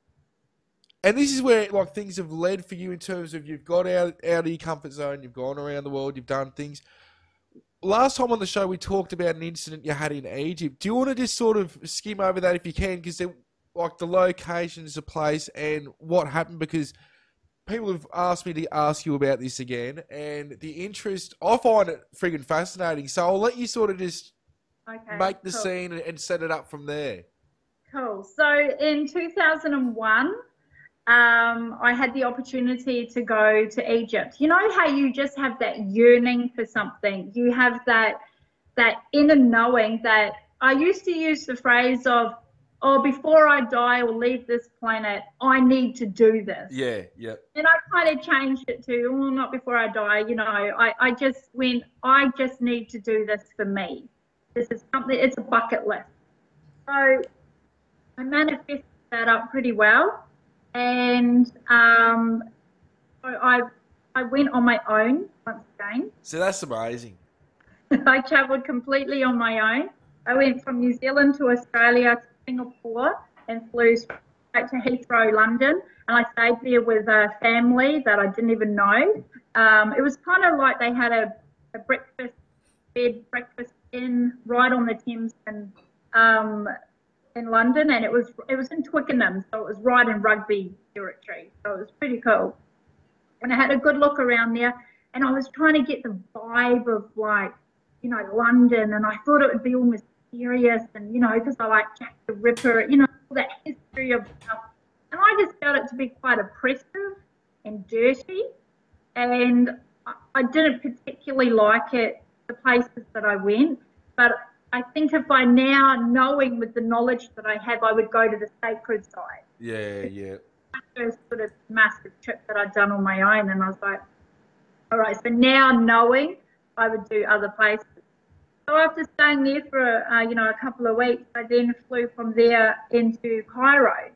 and this is where like things have led for you in terms of you've got out out of your comfort zone. You've gone around the world. You've done things. Last time on the show, we talked about an incident you had in Egypt. Do you want to just sort of skim over that if you can? Because there. Like the locations, the place, and what happened, because people have asked me to ask you about this again, and the interest, I find it friggin' fascinating. So I'll let you sort of just Okay, make the cool. scene and, and set it up from there. Cool. So in two thousand one, um, I had the opportunity to go to Egypt. You know how you just have that yearning for something. You have that that inner knowing that I used to use the phrase of, oh, before I die or leave this planet, I need to do this. Yeah, yeah. And I kind of changed it to, well, not before I die. You know, I, I just went, I just need to do this for me. This is something, it's a bucket list. So I manifested that up pretty well. And um, so I, I went on my own once again. So that's amazing. I travelled completely on my own. I went from New Zealand to Australia to Singapore and flew straight to Heathrow, London, and I stayed there with a family that I didn't even know. Um, it was kind of like they had a, a breakfast bed, breakfast inn right on the Thames in, um, in London, and it was it was in Twickenham, so it was right in Rugby territory, so it was pretty cool. And I had a good look around there, and I was trying to get the vibe of like, you know, London, and I thought it would be almost serious, and you know, because I like Jack the Ripper, you know, all that history of stuff, and I just felt it to be quite oppressive and dirty, and I, I didn't particularly like it, the places that I went. But I think if I now, knowing with the knowledge that I have, I would go to the sacred side. Yeah, yeah. My first sort of massive trip that I'd done on my own, and I was like, all right, so now knowing, I would do other places. So after staying there for, uh, you know, a couple of weeks, I then flew from there into Cairo.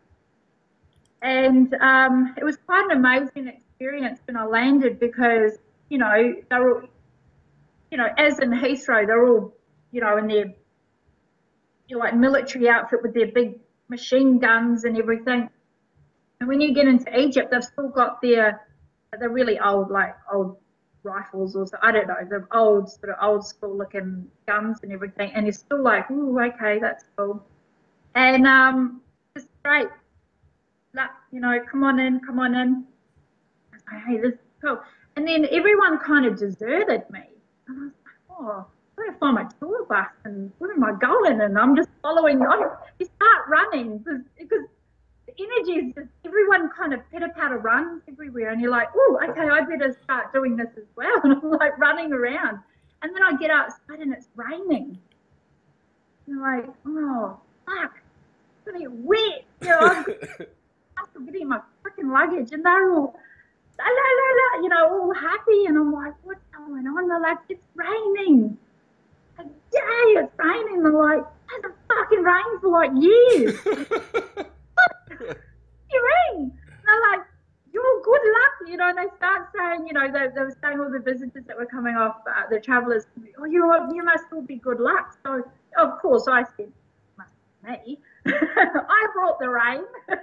And um, it was quite an amazing experience when I landed because, you know, they were all, you know, as in Heathrow, they're all, you know, in their, you know, like military outfit with their big machine guns and everything. And when you get into Egypt, they've still got their, they're really old, like old rifles or so, I don't know, the old sort of old school looking guns and everything, and it's still like, ooh, okay, that's cool. And um, just great, like, you know, come on in, come on in. I was like, hey, this is cool. And then everyone kind of deserted me, and I was like, oh, I'm gonna find my tour bus and where am I going? And I'm just following. I'm, you start running because, because the energy is just everyone kind of pitter patter runs everywhere, and you're like, oh, okay, I better start doing this as well. And I'm like running around, and then I get outside and it's raining. And you're like, oh, fuck, it's gonna get wet. You know, I'm, I'm getting my freaking luggage, and they're all, la, la, la, la, you know, all happy, and I'm like, what's going on? They're like, it's raining. Like, yay, it's raining. They're like, it hasn't fucking rained for like years. You ring. They're like, you're good luck, you know, and they start saying, you know, they, they were saying all the visitors that were coming off, uh, the travellers, oh, you you must all be good luck. So, of course, I said, must be me. I brought the rain.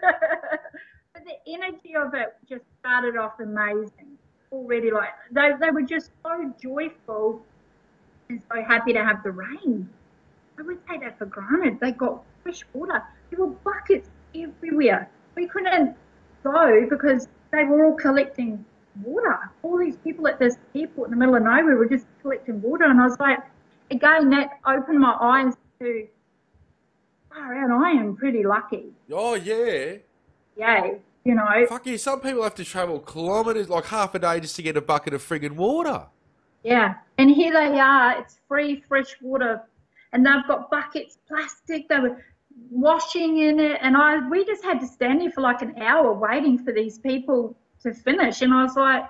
But the energy of it just started off amazing. Already, like, they, they were just so joyful and so happy to have the rain. I would take that for granted. They got fresh water. There were buckets everywhere. We couldn't go because they were all collecting water. All these people at this airport in the middle of nowhere were just collecting water. And I was like, again, that opened my eyes to, far out, I am pretty lucky. Oh, yeah. Yay. You know. Fuck yeah, some people have to travel kilometres, like half a day just to get a bucket of friggin' water. Yeah. And here they are. It's free, fresh water. And they've got buckets, plastic. They were washing in it, and I we just had to stand there for like an hour waiting for these people to finish, and I was like,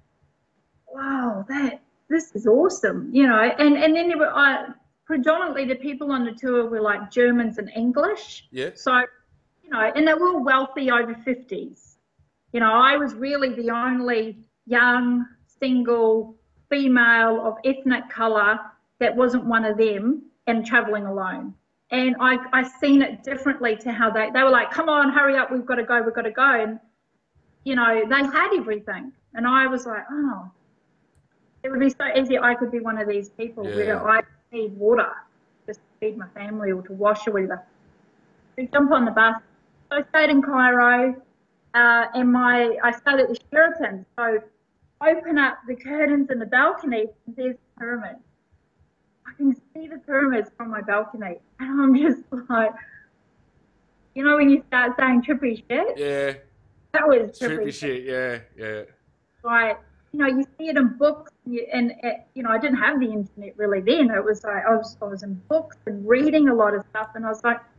wow, that this is awesome, you know. And and then there were I, predominantly the people on the tour were like Germans and English. Yeah. So, you know, and they were all wealthy over fifties. You know, I was really the only young, single female of ethnic colour that wasn't one of them and travelling alone. And I I seen it differently to how they, they were like, come on, hurry up, we've got to go, we've got to go. And, you know, they had everything. And I was like, oh, it would be so easy I could be one of these people yeah. where I need water just to feed my family or to wash or whatever. So jump on the bus. So I stayed in Cairo, uh, and my I stayed at the Sheraton. So open up the curtains in the balcony, and there's the pyramid. I can see the pyramids from my balcony, and I'm just like, you know, when you start saying trippy shit? Yeah. That was trippy, trippy shit, yeah, yeah. Like, you know, you see it in books, and, you, and it, you know, I didn't have the internet really then. It was like, I was, I was in books and reading a lot of stuff, and I was like,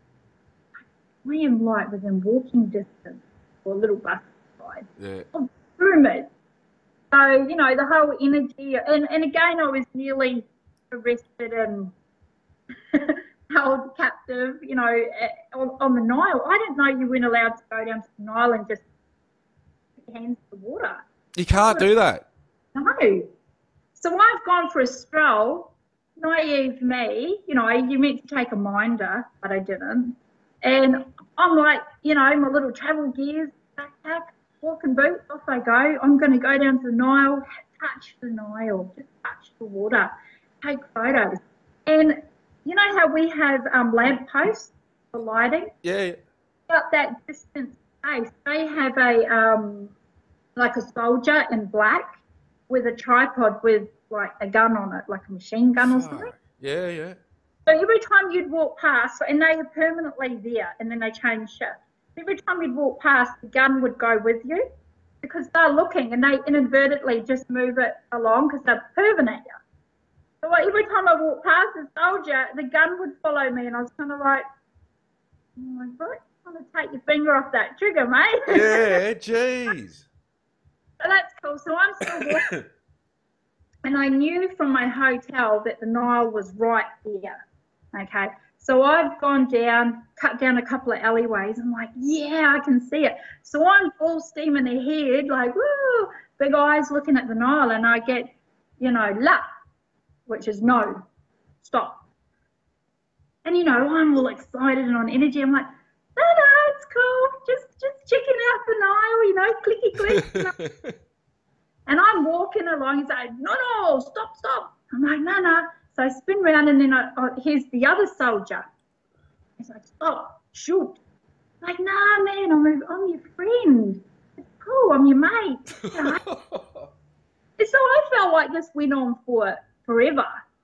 I am like within walking distance or a little bus ride yeah. of pyramids. So, you know, the whole energy, and, and again, I was nearly arrested and held captive, you know, on, on the Nile. I didn't know you weren't allowed to go down to the Nile and just put your hands in the water. You can't do that. No. So I've gone for a stroll, naive me, you know, you meant to take a minder, but I didn't. And I'm like, you know, my little travel gears, backpack, walking boots, off I go. I'm going to go down to the Nile, touch the Nile, just touch the water, take photos. And you know how we have um, lamp posts for lighting? Yeah. About that distance space, they have a um, like a soldier in black with a tripod with like a gun on it, like a machine gun or something. Yeah, yeah. So every time you'd walk past, and they are permanently there, and then they change shift. Every time you'd walk past, the gun would go with you because they're looking, and they inadvertently just move it along because they're perving at you. So every time I walked past the soldier, the gun would follow me, and I was kind of like, oh my God, I'm going to take your finger off that trigger, mate. Yeah, jeez. So that's cool. So I'm still walking, and I knew from my hotel that the Nile was right there. Okay, so I've gone down, cut down a couple of alleyways. I'm like, yeah, I can see it. So I'm full steaming ahead, like, woo, big eyes looking at the Nile, and I get, you know, la, which is no, stop. And, you know, I'm all excited and on energy. I'm like, no, no, it's cool. Just, just checking out the Nile, you know, clicky click. And I'm walking along. He's like, no, no, stop, stop. I'm like, no, no. So I spin around, and then I, I, here's the other soldier. He's like, stop, shoot. I'm like, nah, man, I'm, I'm your friend. It's cool, I'm your mate. You know? So I felt like this went on for forever.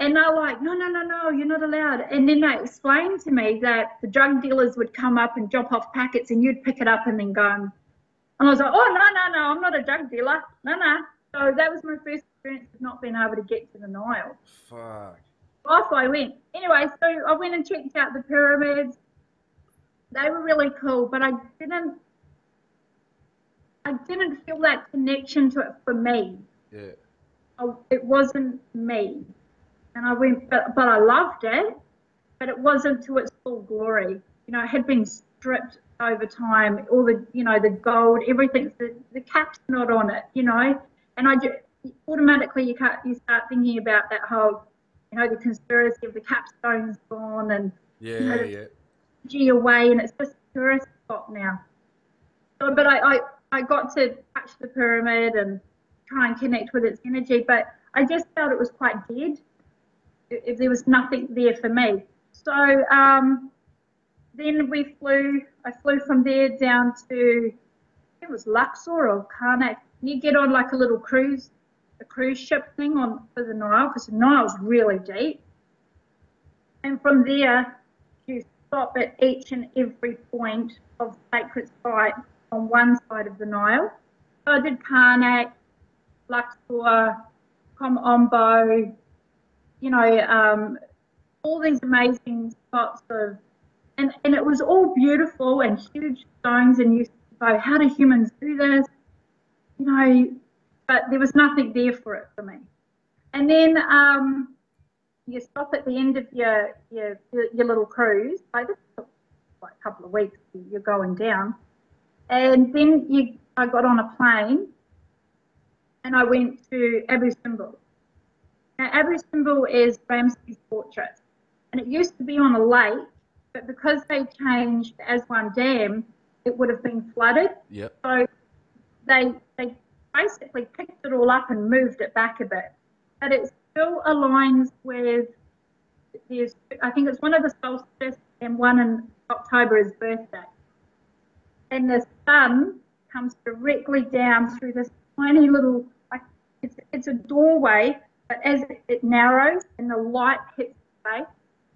and they're like, no, no, no, no, you're not allowed. And then they explained to me that the drug dealers would come up and drop off packets and you'd pick it up and then go. And I was like, oh, no, no, no, I'm not a drug dealer. No, no. So that was my first experience of not being able to get to the Nile. Fuck. Off I went. Anyway, so I went and checked out the pyramids. They were really cool, but I didn't I didn't feel that connection to it for me. Yeah. I, it wasn't me. And I went, but, but I loved it, but it wasn't to its full glory. You know, it had been stripped over time, all the, you know, the gold, everything, the, the cap's not on it, you know. And I just, automatically you can't, you start thinking about that whole, you know, the conspiracy of the capstone's gone and, yeah, you know, yeah. G away, and it's just a tourist spot now. So, but I, I, I got to touch the pyramid and try and connect with its energy, but I just felt it was quite dead. If there was nothing there for me. So um, then we flew, I flew from there down to, it was Luxor or Karnak. You get on like a little cruise, a cruise ship thing on for the Nile, because the Nile's really deep. And from there, you stop at each and every point of sacred site on one side of the Nile. So I did Karnak, Luxor, Kom Ombo, you know, um, all these amazing spots of, and, and it was all beautiful and huge stones, and you go, how do humans do this? You know, but there was nothing there for it for me. And then um, you stop at the end of your your, your little cruise. Like this took like a couple of weeks. You're going down, and then you, I got on a plane, and I went to Abu Simbel. Now, Abu Simbel is Ramses' fortress, and it used to be on a lake, but because they changed the Aswan Dam, it would have been flooded. Yep. So they they basically picked it all up and moved it back a bit. But it still aligns with, there's, I think it's one of the solstices and one in October is birthday. And the sun comes directly down through this tiny little, like it's, it's a doorway, but as it narrows and the light hits the face,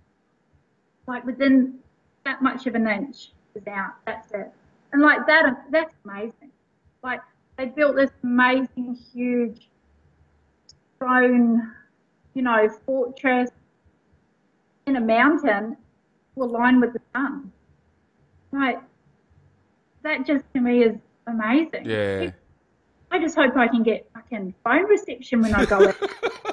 like within that much of an inch is out, that's it. And like that, that's amazing. Like they built this amazing, huge stone, you know, fortress in a mountain to align with the sun. Like that just to me is amazing. Yeah. I just hope I can get fucking phone reception when I go in.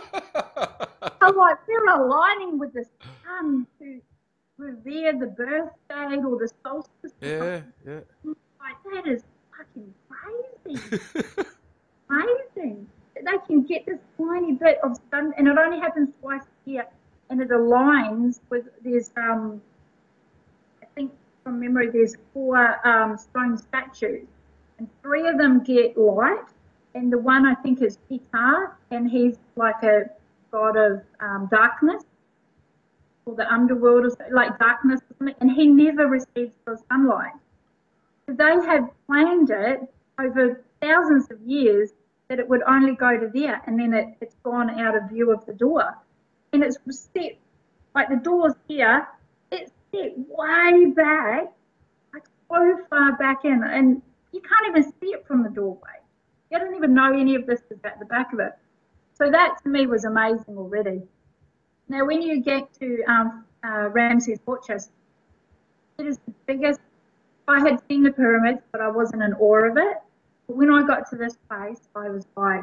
I'm like, they're aligning with the sun to revere the birth date or the solstice. Yeah, yeah. Like, that is fucking crazy. Amazing. They can get this tiny bit of sun, and it only happens twice a year, and it aligns with, there's, um, I think from memory, there's four um, stone statues, and three of them get light, and the one I think is Pitar, and he's like a god of um, darkness, or the underworld, or something, like darkness, or something, and he never receives the sunlight. So they have planned it over thousands of years that it would only go to there, and then it, it's gone out of view of the door. And it's set, like the door's here, it's set way back, like so far back in, and you can't even see it from the doorway. You don't even know any of this is at the back of it. So that to me was amazing already. Now, when you get to um, uh, Ramses Fortress, it is the biggest. I had seen the pyramids, but I wasn't in awe of it. But when I got to this place, I was like,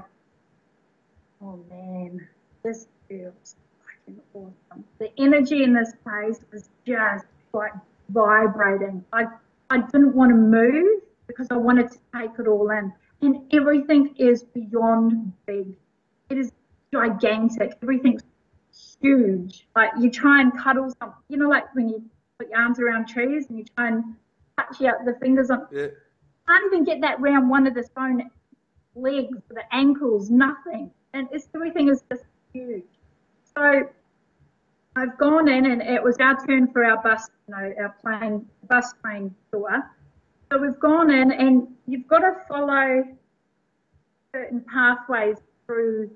oh man, this feels fucking awesome. The energy in this place was just like vibrating. I, I didn't want to move because I wanted to take it all in. And everything is beyond big. It is gigantic. Everything's huge. Like you try and cuddle something, you know, like when you put your arms around trees and you try and touch out the fingers on. Yeah. Can't even get that round one of the stone legs, the ankles, nothing. And it's, everything is just huge. So I've gone in, and it was our turn for our bus, you know, our plane, bus train tour. So we've gone in, and you've got to follow certain pathways through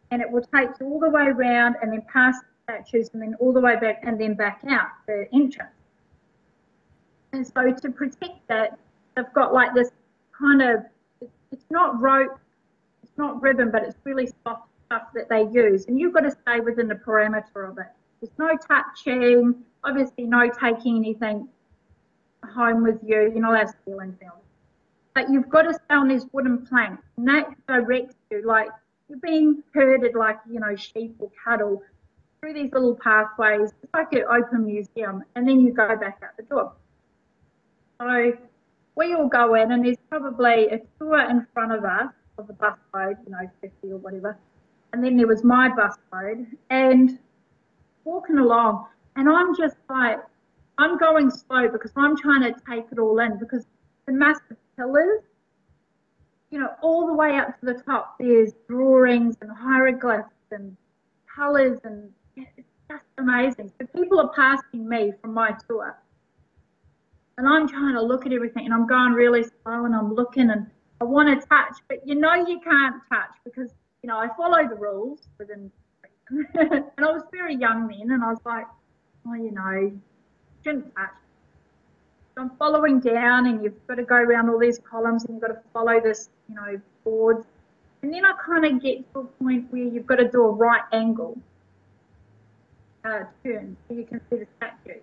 and it will take you all the way around and then past the statues and then all the way back and then back out the entrance. And so to protect that, they've got like this kind of, it's not rope, it's not ribbon, but it's really soft stuff that they use. And you've got to stay within the parameter of it. There's no touching, obviously no taking anything home with you. You're not allowed to steal anything. But you've got to stay on these wooden planks. And that directs you, like you're being herded like, you know, sheep or cattle through these little pathways. It's like an open museum. And then you go back out the door. So we all go in, and there's probably a tour in front of us of the bus road, you know, fifty or whatever. And then there was my bus road, and walking along, and I'm just like, I'm going slow because I'm trying to take it all in, because the massive pillars, you know, all the way up to the top, there's drawings and hieroglyphs and colours, and it's just amazing. So people are passing me from my tour, and I'm trying to look at everything, and I'm going really slow, and I'm looking, and I want to touch, but you know you can't touch because, you know, I follow the rules within and I was very young then, and I was like, oh, you know, shouldn't touch. So I'm following down, and you've got to go around all these columns, and you've got to follow this, you know, boards. And then I kind of get to a point where you've got to do a right angle uh, turn so you can see the statue.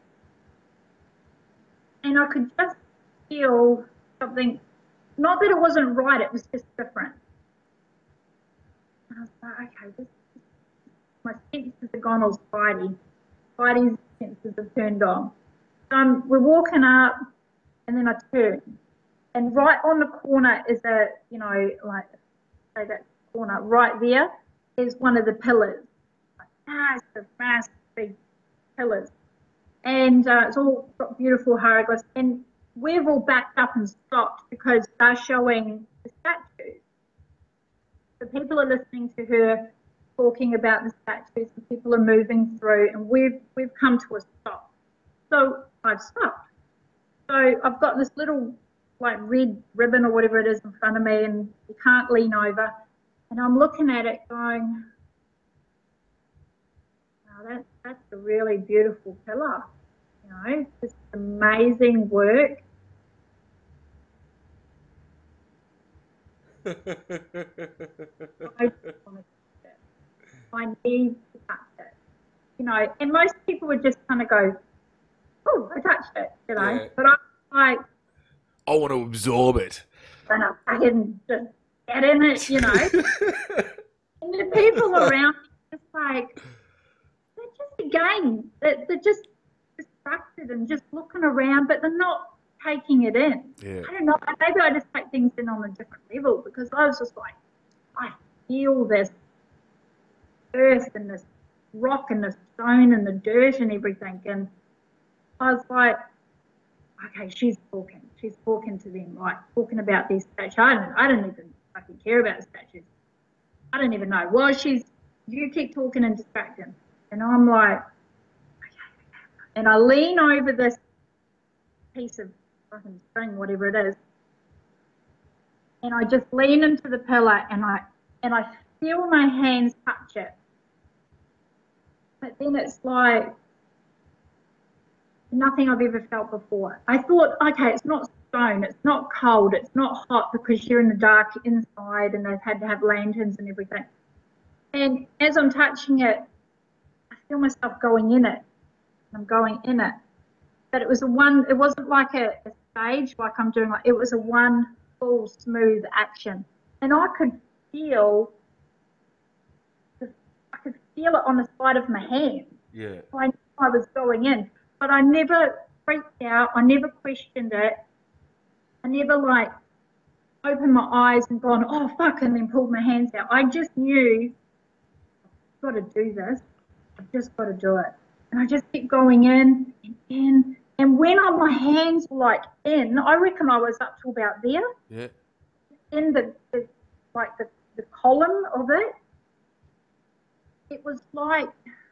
And I could just feel something, not that it wasn't right, it was just different. And I was like, okay, this, my senses have gone all spidey. Spidey's senses have turned on. So um, we're walking up, and then I turn. And right on the corner is a, you know, like, say that corner, right there is one of the pillars. Like massive, massive big pillars. And uh, it's all got beautiful hieroglyphs. And we've all backed up and stopped because they're showing the statues. So people are listening to her talking about the statues, and people are moving through, and we've we've come to a stop. So I've stopped. So I've got this little like red ribbon or whatever it is in front of me, and you can't lean over. And I'm looking at it going, wow, that, that's a really beautiful pillar. You know, it's amazing work. I just want to touch it. I need to touch it. You know, and most people would just kind of go, oh, I touched it, you know. Yeah. But I'm like, I want to absorb it. And I can just get in it, you know. And the people around me just like, they're just, again, they're, they're just distracted and just looking around, but they're not taking it in. Yeah. I don't know, maybe I just take things in on a different level, because I was just like, I feel this earth and this rock and the stone and the dirt and everything. And I was like, okay, she's talking. She's talking to them, right? Talking about these statues. I don't, I don't even fucking care about the statues. I don't even know. Well, she's, you keep talking and distracting. And I'm like, okay. And I lean over this piece of fucking string, whatever it is, and I just lean into the pillar, and I and I feel my hands touch it. But then it's like nothing I've ever felt before. I thought, okay, it's not stone, it's not cold, it's not hot because you're in the dark inside and they've had to have lanterns and everything. And as I'm touching it, I feel myself going in it. I'm going in it. But it was a one, it wasn't like a, a stage like I'm doing, like it was a one full smooth action. And I could feel, I could feel it on the side of my hand. Yeah. So I knew I was going in. But I never freaked out. I never questioned it. I never like opened my eyes and gone, oh fuck, and then pulled my hands out. I just knew I've got to do this. I've just got to do it. And I just kept going in and in. And when I, my hands were like in, I reckon I was up to about there. Yeah. In the, the like the, the column of it. It was like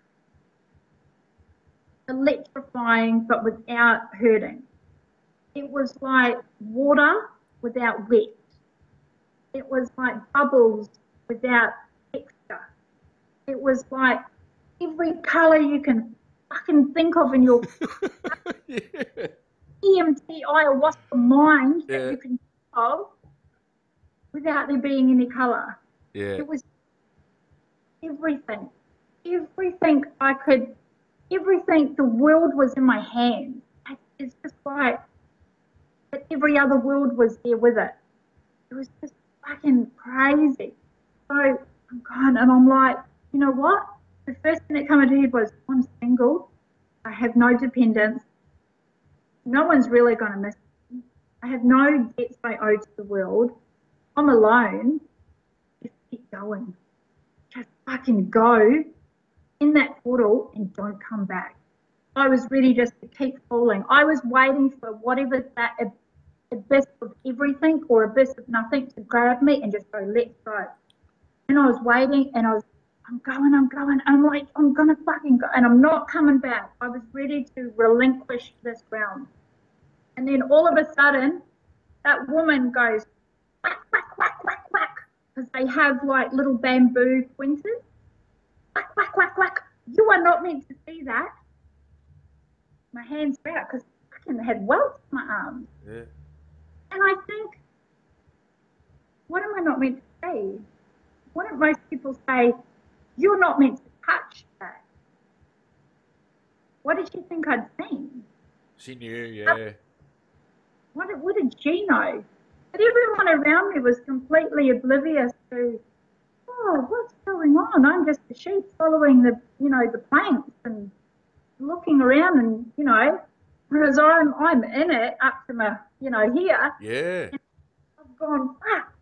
electrifying, but without hurting. It was like water without wet. It was like bubbles without texture. It was like every colour you can fucking think of in your yeah. E M T ayahuasca mind Yeah. that you can think of without there being any colour. Yeah. It was everything. Everything I could, everything, the world was in my hands. It's just like that every other world was there with it. It was just fucking crazy. So I'm going and I'm like, you know what? The first thing that came into my head was, I'm single. I have no dependents. No one's really going to miss me. I have no debts I owe to the world. I'm alone. Just keep going. Just fucking go in that portal and don't come back. I was ready just to keep falling. I was waiting for whatever that abyss of everything or abyss of nothing to grab me and just go, let's go. And I was waiting and I was, I'm going, I'm going. I'm like, I'm going to fucking go. And I'm not coming back. I was ready to relinquish this ground. And then all of a sudden, that woman goes, whack, whack, whack, whack, whack. Because they have like little bamboo pointers. Whack, whack, whack, whack. You are not meant to see that. My hands were out because I fucking had welts in my arms. Yeah. And I think, what am I not meant to see? Wouldn't most people say, you're not meant to touch that? What did she think I'd seen? She knew, yeah. What, what did she know? But everyone around me was completely oblivious to, oh, what's going on? I'm just a sheep following the, you know, the planks and looking around and, you know, whereas I'm, I'm in it up to my, you know, here. Yeah. And I've gone, fuck.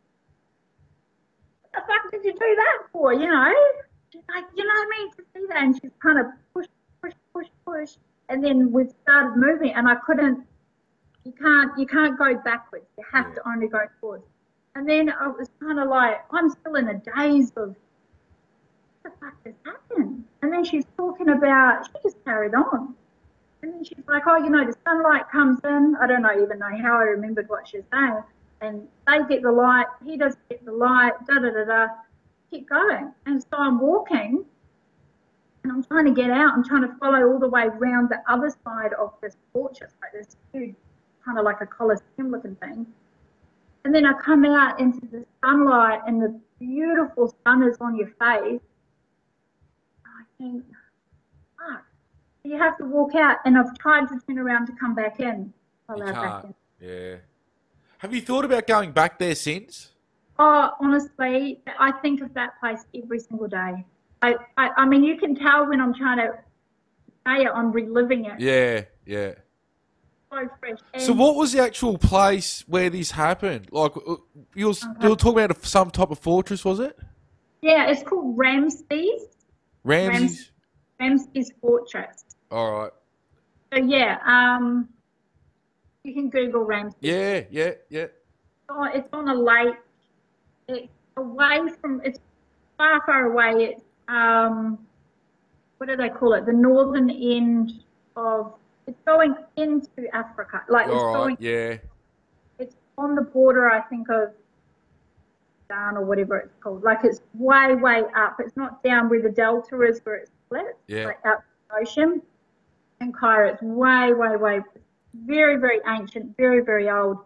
What the fuck did you do that for, you know? She's like, you know what I mean, to see that. And she's kind of push, push, push, push. And then we started moving and I couldn't, you can't, you can't go backwards. You have Yeah. to only go forwards. And then I was kind of like, I'm still in a daze of, what the fuck just happened? And then she's talking about, she just carried on. And then she's like, oh, you know, the sunlight comes in. I don't know, even know how I remembered what she was saying. And they get the light, he doesn't get the light, da-da-da-da. Keep going. And so I'm walking and I'm trying to get out. I'm trying to follow all the way around the other side of this fortress, like this huge, kind of like a coliseum looking thing. And then I come out into the sunlight and the beautiful sun is on your face. I think, fuck. You have to walk out, and I've tried to turn around to come back in. You Back can't. in. Yeah. Have you thought about going back there since? Oh, honestly, I think of that place every single day. I, I, I mean, you can tell when I'm trying to say it, I'm reliving it. Yeah, yeah. So fresh. And So what was the actual place where this happened? Like, uh, you were, you were talking about some type of fortress, was it? Yeah, it's called Ramses. Ramses? Ramses Fortress. All right. So, yeah, um, you can Google Ramses. Yeah, yeah, yeah. Oh, it's on a lake. It's away from, it's far, far away. It's, um, what do they call it? The northern end of, it's going into Africa. Like, it's All right, going, yeah. it's on the border, I think, of Sudan or whatever it's called. Like, it's way, way up. It's not down where the delta is where it splits. Yeah. Like, out the ocean. And Cairo, it's way, way, way, very, very ancient, very, very old.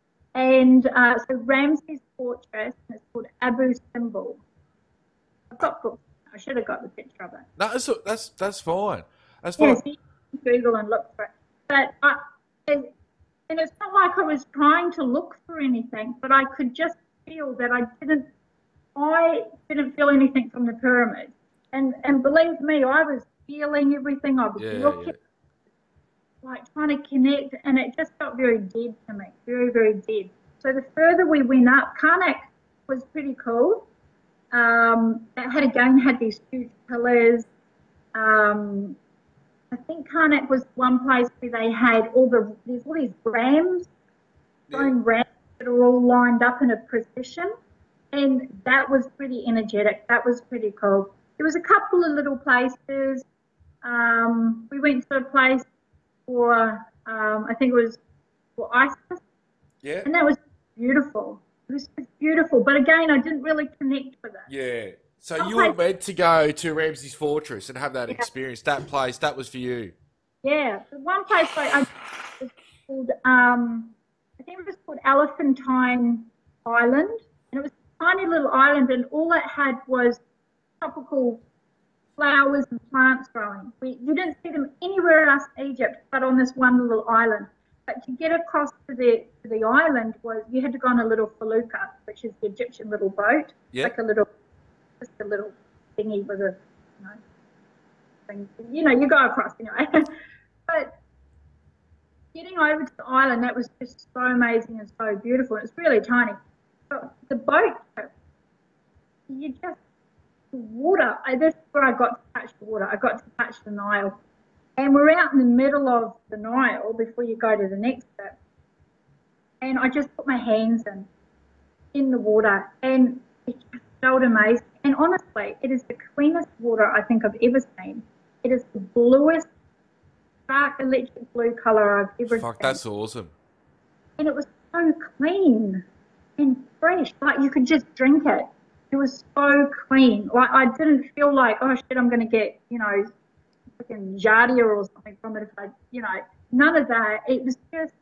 And uh, so Ramses Fortress, and it's called Abu Simbel. I've got books. I should have got the picture of it. No, that's that's that's fine. That's Yeah, fine. so you can Google and look for it. But I, and, and it's not like I was trying to look for anything, but I could just feel that I didn't, I didn't feel anything from the pyramids. And and believe me, I was feeling everything. I was Yeah, looking. yeah. Like trying to connect, and it just felt very dead to me, very, very dead. So the further we went up, Karnak was pretty cool. Um, it had again had these huge pillars. Um, I think Karnak was one place where they had all the there's all these rams, stone rams that are all lined up in a procession, and that was pretty energetic. That was pretty cool. There was a couple of little places. Um, we went to a place for, um, I think it was for Isis, Yeah. and that was beautiful. It was just beautiful, but again, I didn't really connect with it. Yeah. So One you were place, meant to go to Ramsay's Fortress and have that yeah, experience. That place, that was for you. yeah. The one place I, I was called, um, I think it was called Elephantine Island, and it was a tiny little island, and all it had was tropical flowers and plants growing. We, you didn't see them anywhere else in Egypt, but on this one little island. But to get across to the to the island was you had to go on a little felucca, which is the Egyptian little boat, Yep. like a little, just a little thingy with a, you know, thing. You know, you go across anyway. But getting over to the island, that was just so amazing and so beautiful. It's really tiny. But the boat trip, you just the water. I, this is where I got to touch the water. I got to touch the Nile. And we're out in the middle of the Nile before you go to the next bit. And I just put my hands in, in the water, and it just felt amazing. And honestly, it is the cleanest water I think I've ever seen. It is the bluest, dark electric blue colour I've ever Fuck, seen. that's awesome. And it was so clean and fresh. Like you could just drink it. It was so clean. Like I didn't feel like, oh shit, I'm going to get, you know, fucking giardia or something from it if I, you know, none of that. It was just.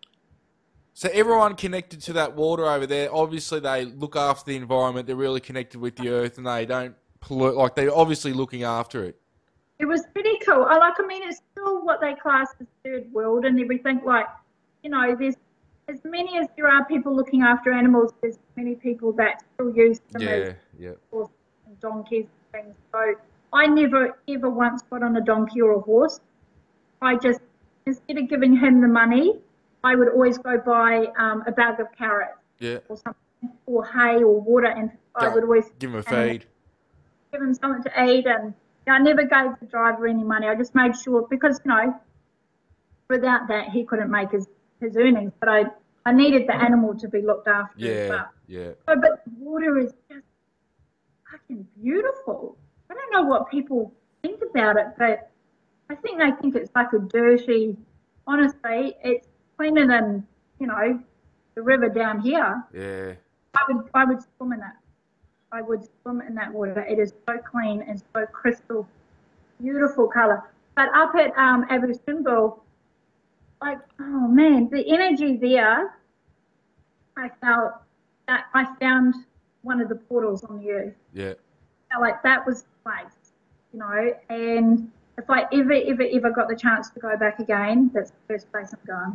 So everyone connected to that water over there, obviously they look after the environment. They're really connected with the earth, and they don't pollute. Like they're obviously looking after it. It was pretty cool. I like. I mean, it's still what they class as third world and everything. Like, you know, there's as many as there are people looking after animals. There's many people that still use them Yeah, as yeah. horses and donkeys and things. So I never ever once got on a donkey or a horse. I just instead of giving him the money, I would always go buy um, a bag of carrots Yeah. or something, or hay or water, and I Go- would always Give him a and feed. give him something to eat. And I never gave the driver any money. I just made sure because you know, without that he couldn't make his, his earnings. But I I needed the animal to be looked after as Yeah, well. yeah. So, but the water is just fucking beautiful. I don't know what people think about it, but I think they think it's like a dirty. Honestly, it's cleaner than you know the river down here. Yeah. I would I would swim in it. I would swim in that water. It is so clean and so crystal, beautiful colour. But up at um, Abu Simbel, like oh man, the energy there. I felt that I found one of the portals on the earth. Yeah. I felt like that was the place, you know. And if I ever, ever, ever got the chance to go back again, that's the first place I'm going.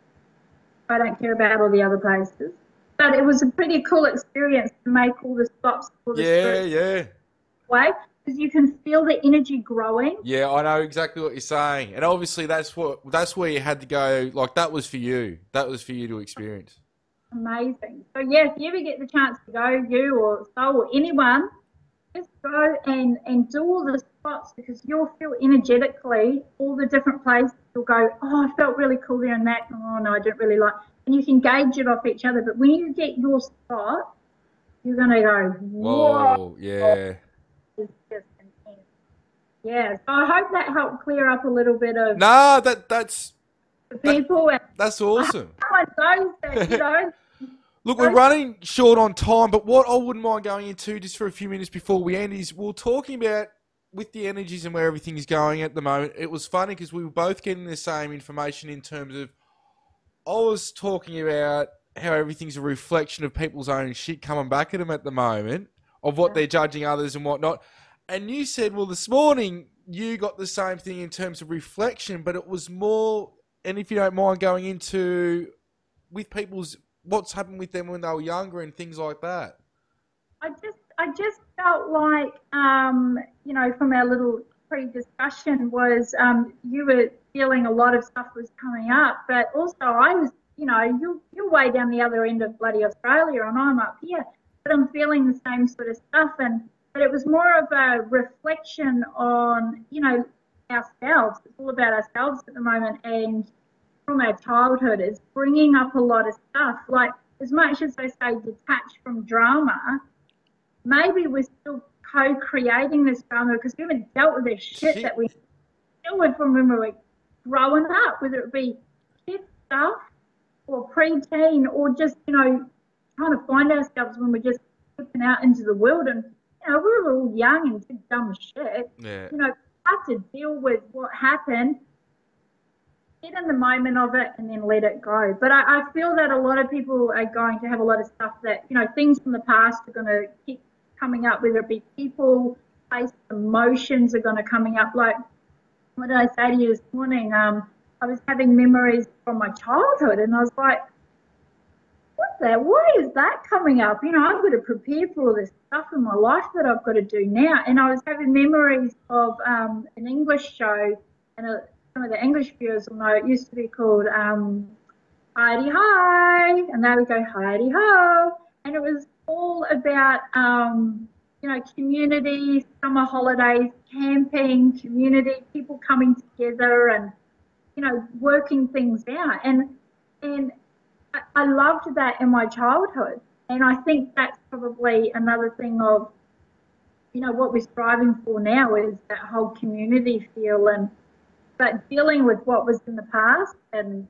I don't care about all the other places. But it was a pretty cool experience to make all the stops for the Yeah, spirit yeah. way because you can feel the energy growing. Yeah, I know exactly what you're saying. And obviously that's what that's where you had to go. Like that was for you. That was for you to experience. Amazing. So yeah, if you ever get the chance to go, you or so or anyone, just go and, and do all the spots because you'll feel energetically all the different places. You'll go, oh, I felt really cool there and that. Oh no, I didn't really like. And you can gauge it off each other. But when you get your spot, you're gonna go, whoa, Whoa, yeah. it's just intense. Yeah. So I hope that helped clear up a little bit of Nah, that that's the people. And that's awesome. those that, you know, Look, we're running short on time, but what I wouldn't mind going into just for a few minutes before we end is we're talking about with the energies and where everything is going at the moment. It was funny because we were both getting the same information in terms of I was talking about how everything's a reflection of people's own shit coming back at them at the moment, of what Yeah. they're judging others and whatnot. And you said, well, this morning you got the same thing in terms of reflection, but it was more, and if you don't mind going into with people's what's happened with them when they were younger and things like that. I just I just felt like um, you know, from our little pre-discussion was um, you were feeling a lot of stuff was coming up, but also I was, you know, you you're way down the other end of bloody Australia and I'm up here, but I'm feeling the same sort of stuff. And but it was more of a reflection on, you know, ourselves. It's all about ourselves at the moment, and from our childhood is bringing up a lot of stuff. Like as much as they say detach from drama, maybe we're still co-creating this drama because we haven't dealt with this shit, Shit. that we dealt with from when we were growing up, whether it be kid stuff or pre-teen or just, you know, trying to find ourselves when we're just stepping out into the world. And, you you know, we were all young and did dumb shit. Yeah. You know, had to deal with what happened, get in the moment of it, and then let it go. But I, I feel that a lot of people are going to have a lot of stuff that, you know, things from the past are going to keep coming up, whether it be people, place, emotions are going to coming up. Like, what did I say to you this morning? Um, I was having memories from my childhood, and I was like, what the, why is that coming up? You know, I've got to prepare for all this stuff in my life that I've got to do now. And I was having memories of um, an English show, and a, some of the English viewers will know it used to be called um, Heidi Hi, and they would go Heidi Ho, and it was all about, um, you know, community, summer holidays, camping, community, people coming together and, you know, working things out. And, and, I loved that in my childhood, and I think that's probably another thing of, you know, what we're striving for now is that whole community feel, and but dealing with what was in the past and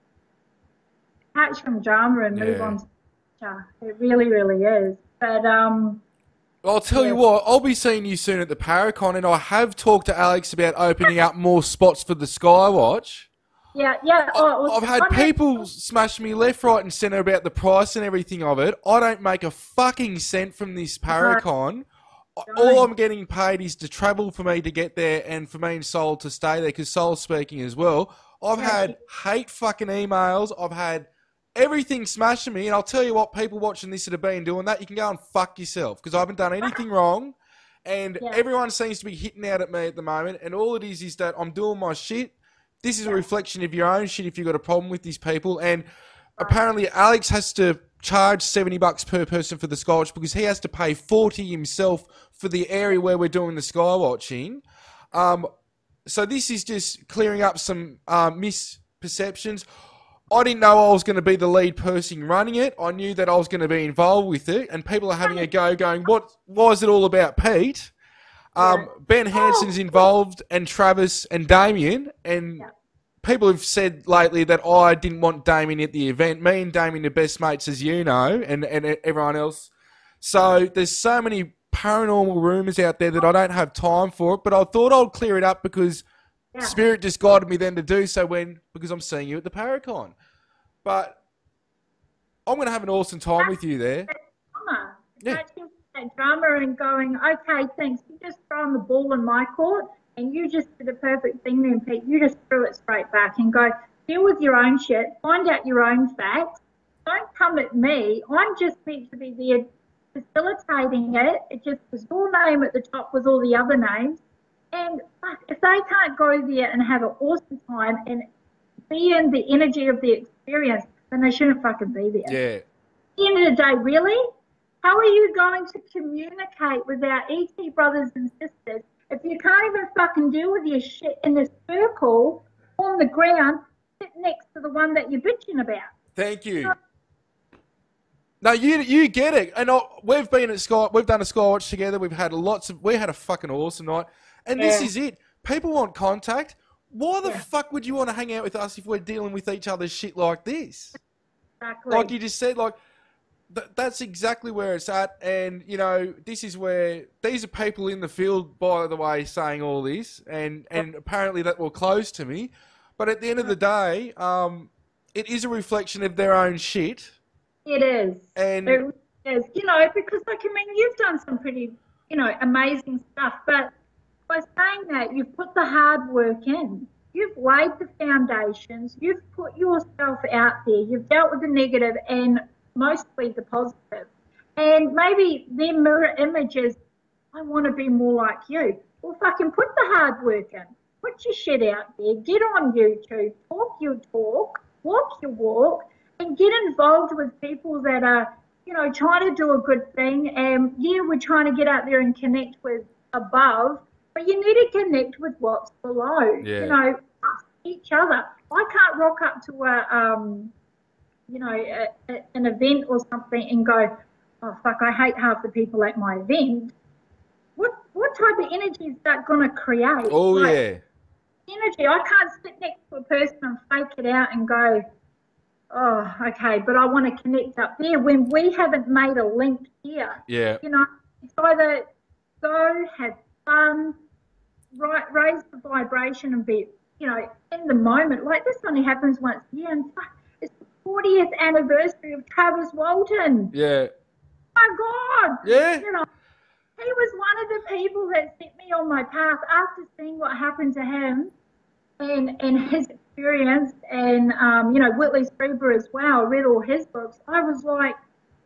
catch from drama and move Yeah. on to the future. It really, really is. But um, I'll tell yeah. you what, I'll be seeing you soon at the Paracon, and I have talked to Alex about opening up more spots for the Skywatch. Yeah, yeah. Oh, I've had people smash me left, right, and centre about the price and everything of it. I don't make a fucking cent from this Paracon. All I'm getting paid is to travel for me to get there and for me and Soul to stay there, because Soul's speaking as well. I've had hate fucking emails. I've had everything smashing me. And I'll tell you what, people watching this that have been doing that, you can go and fuck yourself, because I haven't done anything wrong. And Yeah. everyone seems to be hitting out at me at the moment. And all it is is that I'm doing my shit. This is a reflection of your own shit if you've got a problem with these people. And apparently Alex has to charge seventy bucks per person for the Skywatch, because he has to pay forty himself for the area where we're doing the Skywatching. Um, so this is just clearing up some uh, misperceptions. I didn't know I was going to be the lead person running it. I knew that I was going to be involved with it. And people are having a go going, what, why is it all about Pete? Um, Ben Hanson's involved, and Travis and Damien, and Yeah. people have said lately that I didn't want Damien at the event. Me and Damien are best mates, as you know, and, and everyone else. So there's so many paranormal rumours out there that I don't have time for it, but I thought I'd clear it up because Yeah. Spirit just guided me then to do so when, because I'm seeing you at the Paracon. But I'm going to have an awesome time with you there. Drama. Yeah. Catching that drama and going, okay, thanks. You just thrown the ball in my court, and you just did a perfect thing then, Pete. You just threw it straight back and go, deal with your own shit, find out your own facts. Don't come at me. I'm just meant to be there facilitating it. It just was your name at the top with all the other names. And fuck, if they can't go there and have an awesome time and be in the energy of the experience, then they shouldn't fucking be there. Yeah. At the end of the day, really? How are you going to communicate with our E T brothers and sisters if you can't even fucking deal with your shit in a circle on the ground, sit next to the one that you're bitching about? Thank you. No, you you get it, and I, we've been at Sky, we've done a Skywatch together. We've had lots of, we had a fucking awesome night, and this Yeah. is it. People want contact. Why the Yeah. fuck would you want to hang out with us if we're dealing with each other's shit like this? Exactly. Like you just said, like th- that's exactly where it's at, and you know this is where these are people in the field, by the way, saying all this, and and apparently that will close to me, but at the end of the day, um, it is a reflection of their own shit. It is. And- it really is. You know, because like I mean, you've done some pretty, you know, amazing stuff. But by saying that, you've put the hard work in. You've laid the foundations. You've put yourself out there. You've dealt with the negative and mostly the positive. And maybe their mirror image is, I want to be more like you. Well, fucking put the hard work in. Put your shit out there. Get on YouTube. Talk your talk. Walk your walk. And get involved with people that are, you know, trying to do a good thing. And yeah, we're trying to get out there and connect with above, but you need to connect with what's below. Yeah. You know, each other. I can't rock up to a, um, you know, a, a, an event or something and go, oh fuck, I hate half the people at my event. What what type of energy is that going to create? Oh Like, yeah. energy. I can't sit next to a person and fake it out and go, oh, okay, but I want to connect up there when we haven't made a link here. Yeah. You know, it's either go, have fun, right, raise the vibration and be, you know, in the moment. Like this only happens once a year, and fuck, it's the fortieth anniversary of Travis Walton. Yeah. My God. Yeah. You know, he was one of the people that set me on my path after seeing what happened to him and, and his experience, and, um, you know, Whitley Strieber as well. I read all his books. I was like,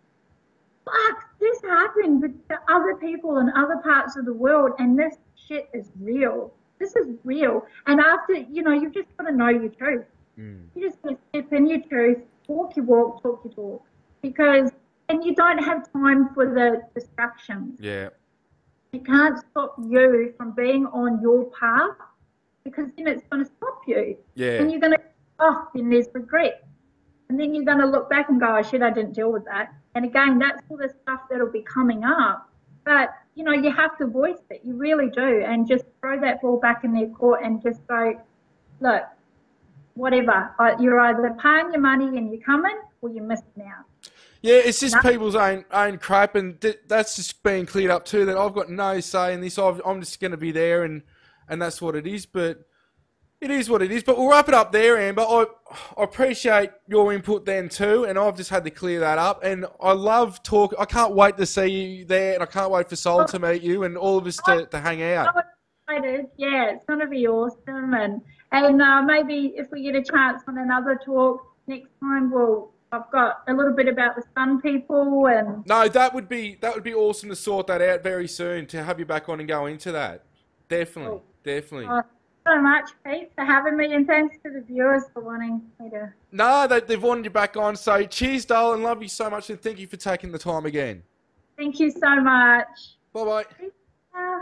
fuck, this happened to other people in other parts of the world, and this shit is real. This is real. And after, you know, you've just got to know your truth. Mm. You just got to step in your truth, walk your walk, talk your talk. Because, and you don't have time for the distractions. Yeah. It can't stop you from being on your path, because then it's going to stop you. Yeah. And you're going to, oh, then there's regret. And then you're going to look back and go, oh, shit, I didn't deal with that. And again, that's all the stuff that'll be coming up. But, you know, you have to voice it. You really do. And just throw that ball back in their court and just go, look, whatever. You're either paying your money and you're coming, or you're missing out. Yeah, it's just no. people's own own crap, and th- that's just being cleared up too, that I've got no say in this. I've, I'm just going to be there, and, and that's what it is. But it is what it is. But we'll wrap it up there, Amber. I, I appreciate your input then too, and I've just had to clear that up. And I love talk. I can't wait to see you there, and I can't wait for Sol to meet you and all of us to, to hang out. I'm excited. Yeah, it's going to be awesome. And, and uh, maybe if we get a chance on another talk next time, we'll... I've got a little bit about the Sun People, and no, that would be that would be awesome to sort that out very soon, to have you back on and go into that. Definitely, oh. definitely. Oh, so much, Pete, for having me, and thanks to the viewers for wanting me to. No, they, they've wanted you back on. So cheers, darling. Love you so much, and thank you for taking the time again. Thank you so much. Bye bye.